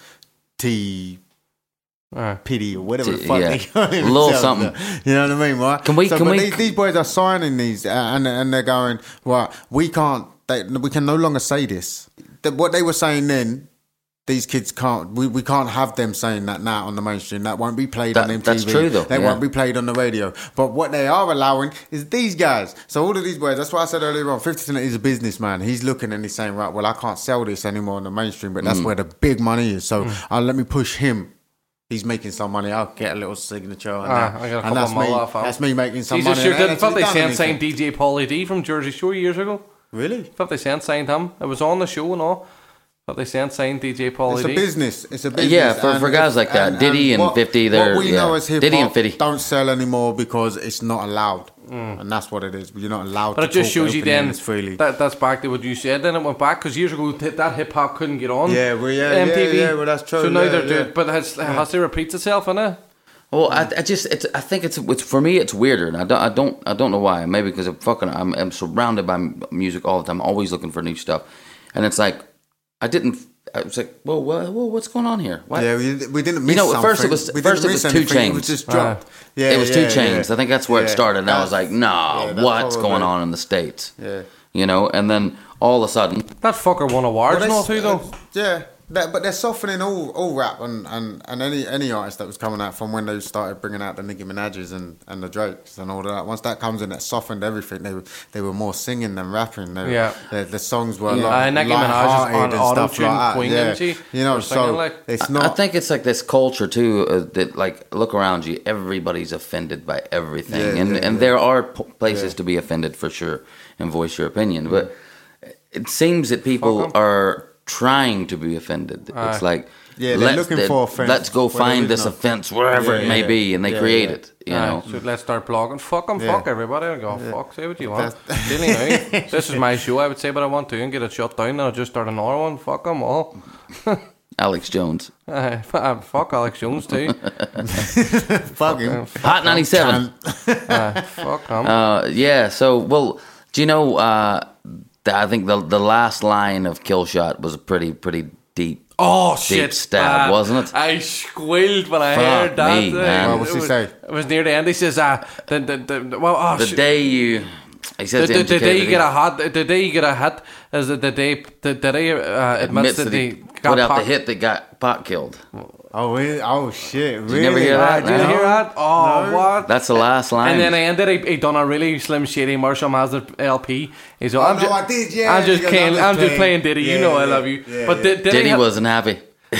T. Right. Pity or whatever the T- fuck yeah. they call Little themselves. something. You know what I mean, right? Can we- So, can but we- These, these boys are signing these, uh, and and they're going, well, we can't. They, we can no longer say this. The, what they were saying then, these kids can't. We, we can't have them saying that now on the mainstream. That won't be played That- on M T V. that's true, though, That yeah. won't be played on the radio. But what they are allowing is these guys. So all of these boys. That's why I said earlier on. fifty Cent is a businessman. He's looking and he's saying, right, well, I can't sell this anymore on the mainstream. But that's Mm. where the big money is. So uh, let me push him. He's making some money. I'll get a little signature on Ah, that. I got a and couple that's of mil me. off him. That's me making some Jesus, money. sure and did. that's fifty what he Cent done signed anything. D J Pauly D from Jersey Shore years ago. Really? fifty Cent signed him. It was on the show and all. fifty Cent signed D J Pauly It's a D. business. It's a business. Yeah, for- for And guys if- like that. Diddy and what- fifty, they're- What we yeah. know as hip Diddy and hop fifty. don't sell anymore because it's not allowed, Mm. and that's what it is. You're not allowed. But to it just talk shows you openly then and freely. that that's back to what you said. Then it went back because years ago th- that hip hop couldn't get on. Yeah, well, yeah, M T V. yeah, yeah, well, that's true, So now yeah, they're yeah. doing, but it has, it has to repeat itself, innit? Well, I, I just, it's, I think it's, it's, for me, it's weirder, and I don't, I don't, I don't know why. Maybe because I'm fucking, I'm, I'm surrounded by m- music all the time, always looking for new stuff, and it's like, I didn't, I was like, whoa, whoa, whoa what's going on here? What? Yeah, we, we didn't miss You know, at first it something. was, We first it didn't was miss Two anything. Chains. It was just dropped. Yeah, it was yeah, Two Chains. yeah. I think that's where it Yeah, started, and I was that's- like, nah, yeah, that's what's probably- going on in the States? Yeah. You know, and then all of a sudden, That fucker won awards But and all they- too, though. uh, yeah, that, but they're softening all, all rap and, and, and any any artist that was coming out from when they started bringing out the Nicki Minaj's and, and the Drakes and all that. Once that comes in, that softened everything. They were they were more singing than rapping. They, Yeah. the, the songs were Yeah. a lot Uh, Nicki Minaj is lighthearted on and stuff auto-tune like that. queen, yeah. isn't she? You know, For singing, so like- it's I- not. I think it's like this culture too uh, that like look around you, everybody's offended by everything, Yeah, and yeah, and yeah. there are p- places Yeah. to be offended for sure and voice your opinion, but it seems that people Fuck 'em. are trying to be offended. Aye. It's like Yeah, they're let's, looking the- for offense let's go where there find is this no. offense wherever Yeah, it may yeah. be, and they Yeah, create yeah. it. You Aye, know, so let's start blogging. Fuck them, Yeah. fuck everybody. I go, fuck, say what you want. Silly now. This is my show. I would say what I want to and get it shut down. And I'll just start another one. Fuck them all. Alex Jones, Aye, f- fuck Alex Jones too. Fuck him. Hot ninety-seven. Aye, fuck him. Uh, yeah. So, well, do you know? Uh, th- I think the the last line of Kill Shot was a pretty pretty deep. Oh deep shit! stab, man. wasn't it? I squealed when I Fuck heard that. me, thing. man. What was It he was- say? It was near the end. He says, "Ah, the the, the well, oh The shit. day you, he The, says the, to the day M G K you that get he a hot, the day you get a hit is the, the day the, the day uh, admits that he they got put out the popped. hit that got pot killed. Oh, really? Oh shit! Really? you never hear that? Did you No? hear that? Oh, No. what? That's the last line. And then I ended. He, he done a really Slim Shady Marshall Mathers L P. He's like, Oh, I'm no, just, I did, yeah, I'm just because playing. I'm I'm just just playing playing- Diddy. yeah, you know I yeah, love you. yeah, but yeah. Did, Diddy, Diddy had- wasn't happy.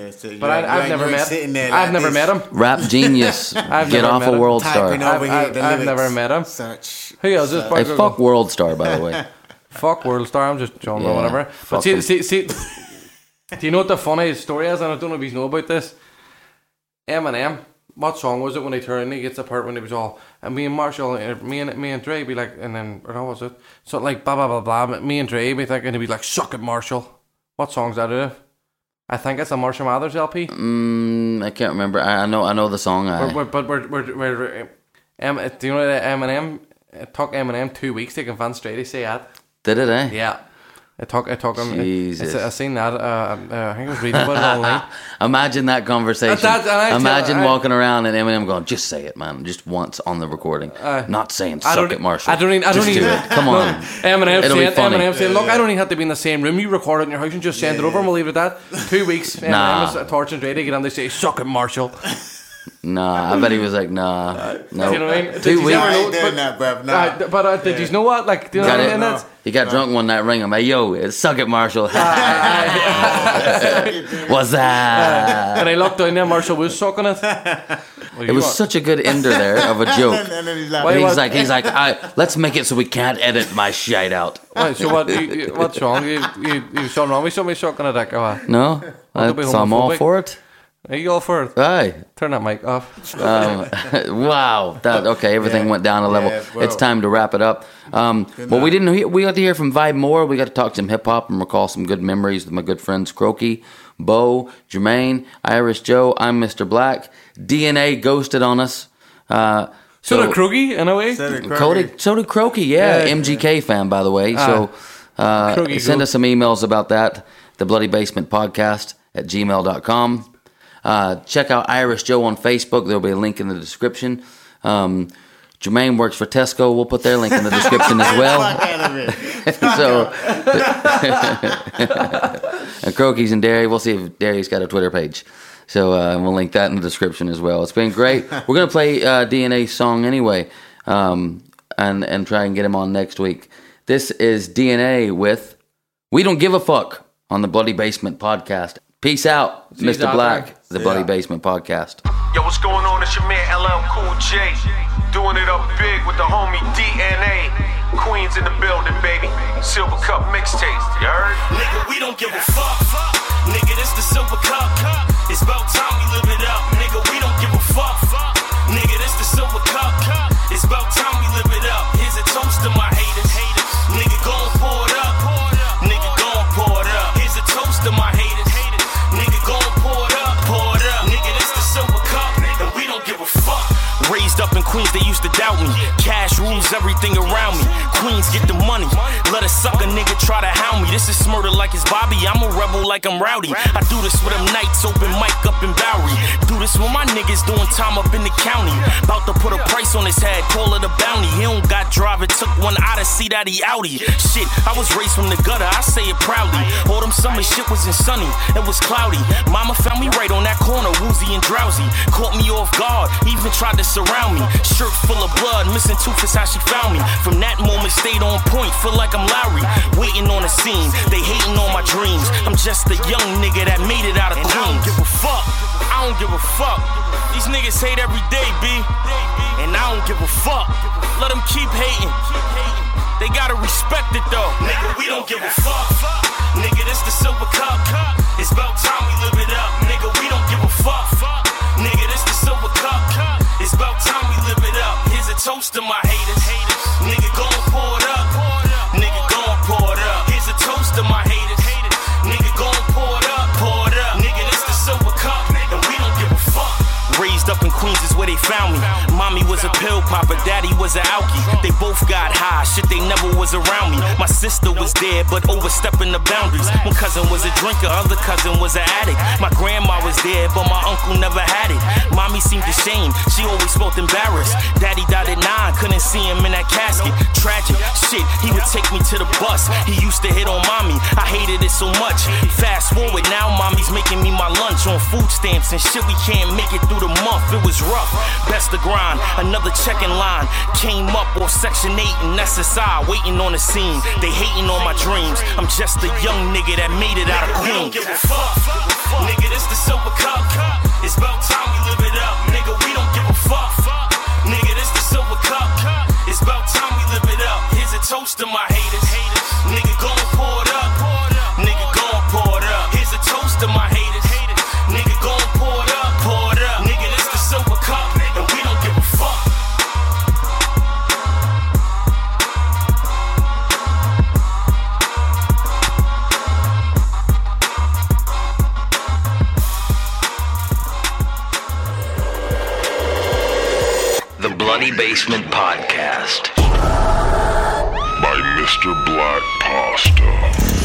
Yeah, so but I, I've never met. There I've like never this. met him. Rap genius. I've Get never off met a him. World Star. Typing I've, over here, I've, the I've lyrics. never met him. Such. Who else? Just Hey, fuck World Star, by the way. Fuck World Star. I'm just John Yeah, or whatever. But fuck see, him. see, see. Do you know what the funny story is? And I don't know if you know about this. Eminem. what song was it when he turned? He gets the part when he was all, and me and Marshall, uh, me and me and Dre be like, and then or how was it? So like blah blah blah blah. But me and Dre be thinking, and he'd be like, "Suck it, Marshall." What song's that? Out of? I think it's a Marshall Mathers L P. Mm, I can't remember. I, I know. I know the song. I... We're, we're, but we're we're, we're um, do you know that Eminem? It took Eminem two weeks to convince Dre to say that. Did it? Eh? Yeah. It took, it took him. Jesus. I seen that. Uh, uh, I think I was reading about it online. Imagine that conversation. That, that, Imagine I, walking around and Eminem going, "Just say it, man. Just once on the recording. Uh, Not saying suck it, Marshall. I don't even. I don't just even. do it. Come on. Eminem It'll saying, be funny. Eminem saying, "Look, I don't even have to be in the same room. You record it in your house and just send yeah. it over, and we'll leave it at that." Two weeks. Eminem Nah. was torching Dre to get on. They say, "Suck it, Marshall." Nah, I bet he was like, nah, no. Do you know what I mean? Two Did you weeks. ever know- doing but- that, bruv. Nah. Uh, but uh, did Yeah. you know what? Like, do you know Got what I it. mean? No. That's- He got drunk one night, ring him. Hey, yo, suck it, Marshall. What's that? And I looked down there, Marshall was sucking it. Well, It you was are- such a good ender there of a joke. And then he's like, Why he's was- like, he's like, I, let's make it so we can't edit my shite out. Wait, so what? You, you, what's wrong? You, you, you something wrong with somebody sucking a dick? Oh, No, Don't be so I'm all homophobic. for it. are you all for it? Aye. Turn that mic off. Um, wow. That okay. Everything Yeah. went down a level. Yeah, bro. It's time to wrap it up. Um, well, we didn't. Hear, we got to hear from Vibe more. We got to talk some hip hop and recall some good memories with my good friends Croaky, Bo, Jermaine, Irish Joe. I'm Mister Black. D N A ghosted on us. Uh, So, so did Kroogie, in a way. So did Cody, Croaky. so did Croaky, yeah, Yeah. M G K fan, by the way. So uh, Croaky send go. us some emails about that. The Bloody Basement Podcast at gmail dot com. Uh, check out Irish Joe on Facebook. There'll be a link in the description. Um, Jermaine works for Tesco. We'll put their link in the description as well. So, and Croaky's and Derry. We'll see if Derry's got a Twitter page. So uh, we'll link that in the description as well. It's been great. We're gonna play uh, D N A's song anyway, um, and and try and get him on next week. This is D N A with "We Don't Give a Fuck" on the Bloody Basement Podcast. Peace out, See you, Mister Doc. Black, the Yeah. Bloody Basement Podcast. Yo, what's going on? It's your man L L Cool J. Doing it up big with the homie D N A. Queens in the building, baby. Silver Cup mixtape, you heard? Nigga, we don't give a fuck. Nigga, this the Silver Cup. It's about time we live it up. Nigga, we don't give a fuck. Nigga, this the Silver Cup. It's about time we live it up. Here's a toast to my haters. Nigga, gon' pour it up. Nigga, gon' pour it up. Here's a toast to my haters. Nigga, gon' pour it up. Pour it up. Nigga, this the Silver Cup. And we don't give a fuck. Raised up in Queens, they used to doubt me. Cash rules everything around me. Queens get the money. Let a sucker nigga try to hound me. This is murder like it's Bobby. I'm a rebel like I'm rowdy. I do this with them nights, open mic up in Bowery. Do this with my niggas doing time up in the county. About to put a price on his head, call it a bounty. He don't got drive, it took one out to see that he outie. Shit, I was raised from the gutter, I say it proudly. All them summer shit wasn't sunny, it was cloudy. Mama found me right on that corner, woozy and drowsy. Caught me off guard, even tried to surround me. Shirt full of blood, missing tooth is how she found me. From that moment, stayed on point, feel like I'm Lowry. Waiting on the scene, they hating on my dreams. I'm just a young nigga that made it out of Queens. I don't give a fuck, I don't give a fuck. These niggas hate every day, B. And I don't give a fuck. Let them keep hating. They gotta respect it though. Nigga, we don't give a fuck. Nigga, this the Silver Cup. It's about time we live it up. Nigga, we don't give a fuck. Nigga, this the Silver Cup. It's about time we live it up. Here's a toast to my haters. Nigga, gon' pour it up. Nigga, gon' pour it up. Here's a toast to my haters. Nigga, gon' pour it up. Pour it up. Nigga, this the Silver Cup. And we don't give a fuck. Raised up in Queens is where they found me. Mommy was a pill popper, daddy was an alkie. They both got high, shit they never was around me. My sister was there, but overstepping the boundaries. One cousin was a drinker, other cousin was an addict. My grandma was there, but my uncle never had it. Mommy seemed ashamed, she always felt embarrassed. Daddy died at nine, couldn't see him in that casket. Tragic, shit, he would take me to the bus. He used to hit on mommy, I hated it so much. Fast forward, now mommy's making me my lunch on food stamps and shit, we can't make it through the month, it was rough. Best to grind, another checking line. Came up off Section eight and S S I, waiting on the scene. They hating on my dreams. I'm just a young nigga that made it out of Queens. We don't give a fuck. Nigga, this the Silver Cup. It's about time we live it up. Nigga, we don't give a fuck. Nigga, this the Silver Cup. It's about time we live it up. Here's a toast to my haters. Nigga, gon' pour it up. Nigga, gon' pour it up. Here's a toast to my haters. Nigga, gon' pour it up. Pour it up. Nigga, this the Silver Cup. Bloody Basement Podcast. By Mister Black Pasta.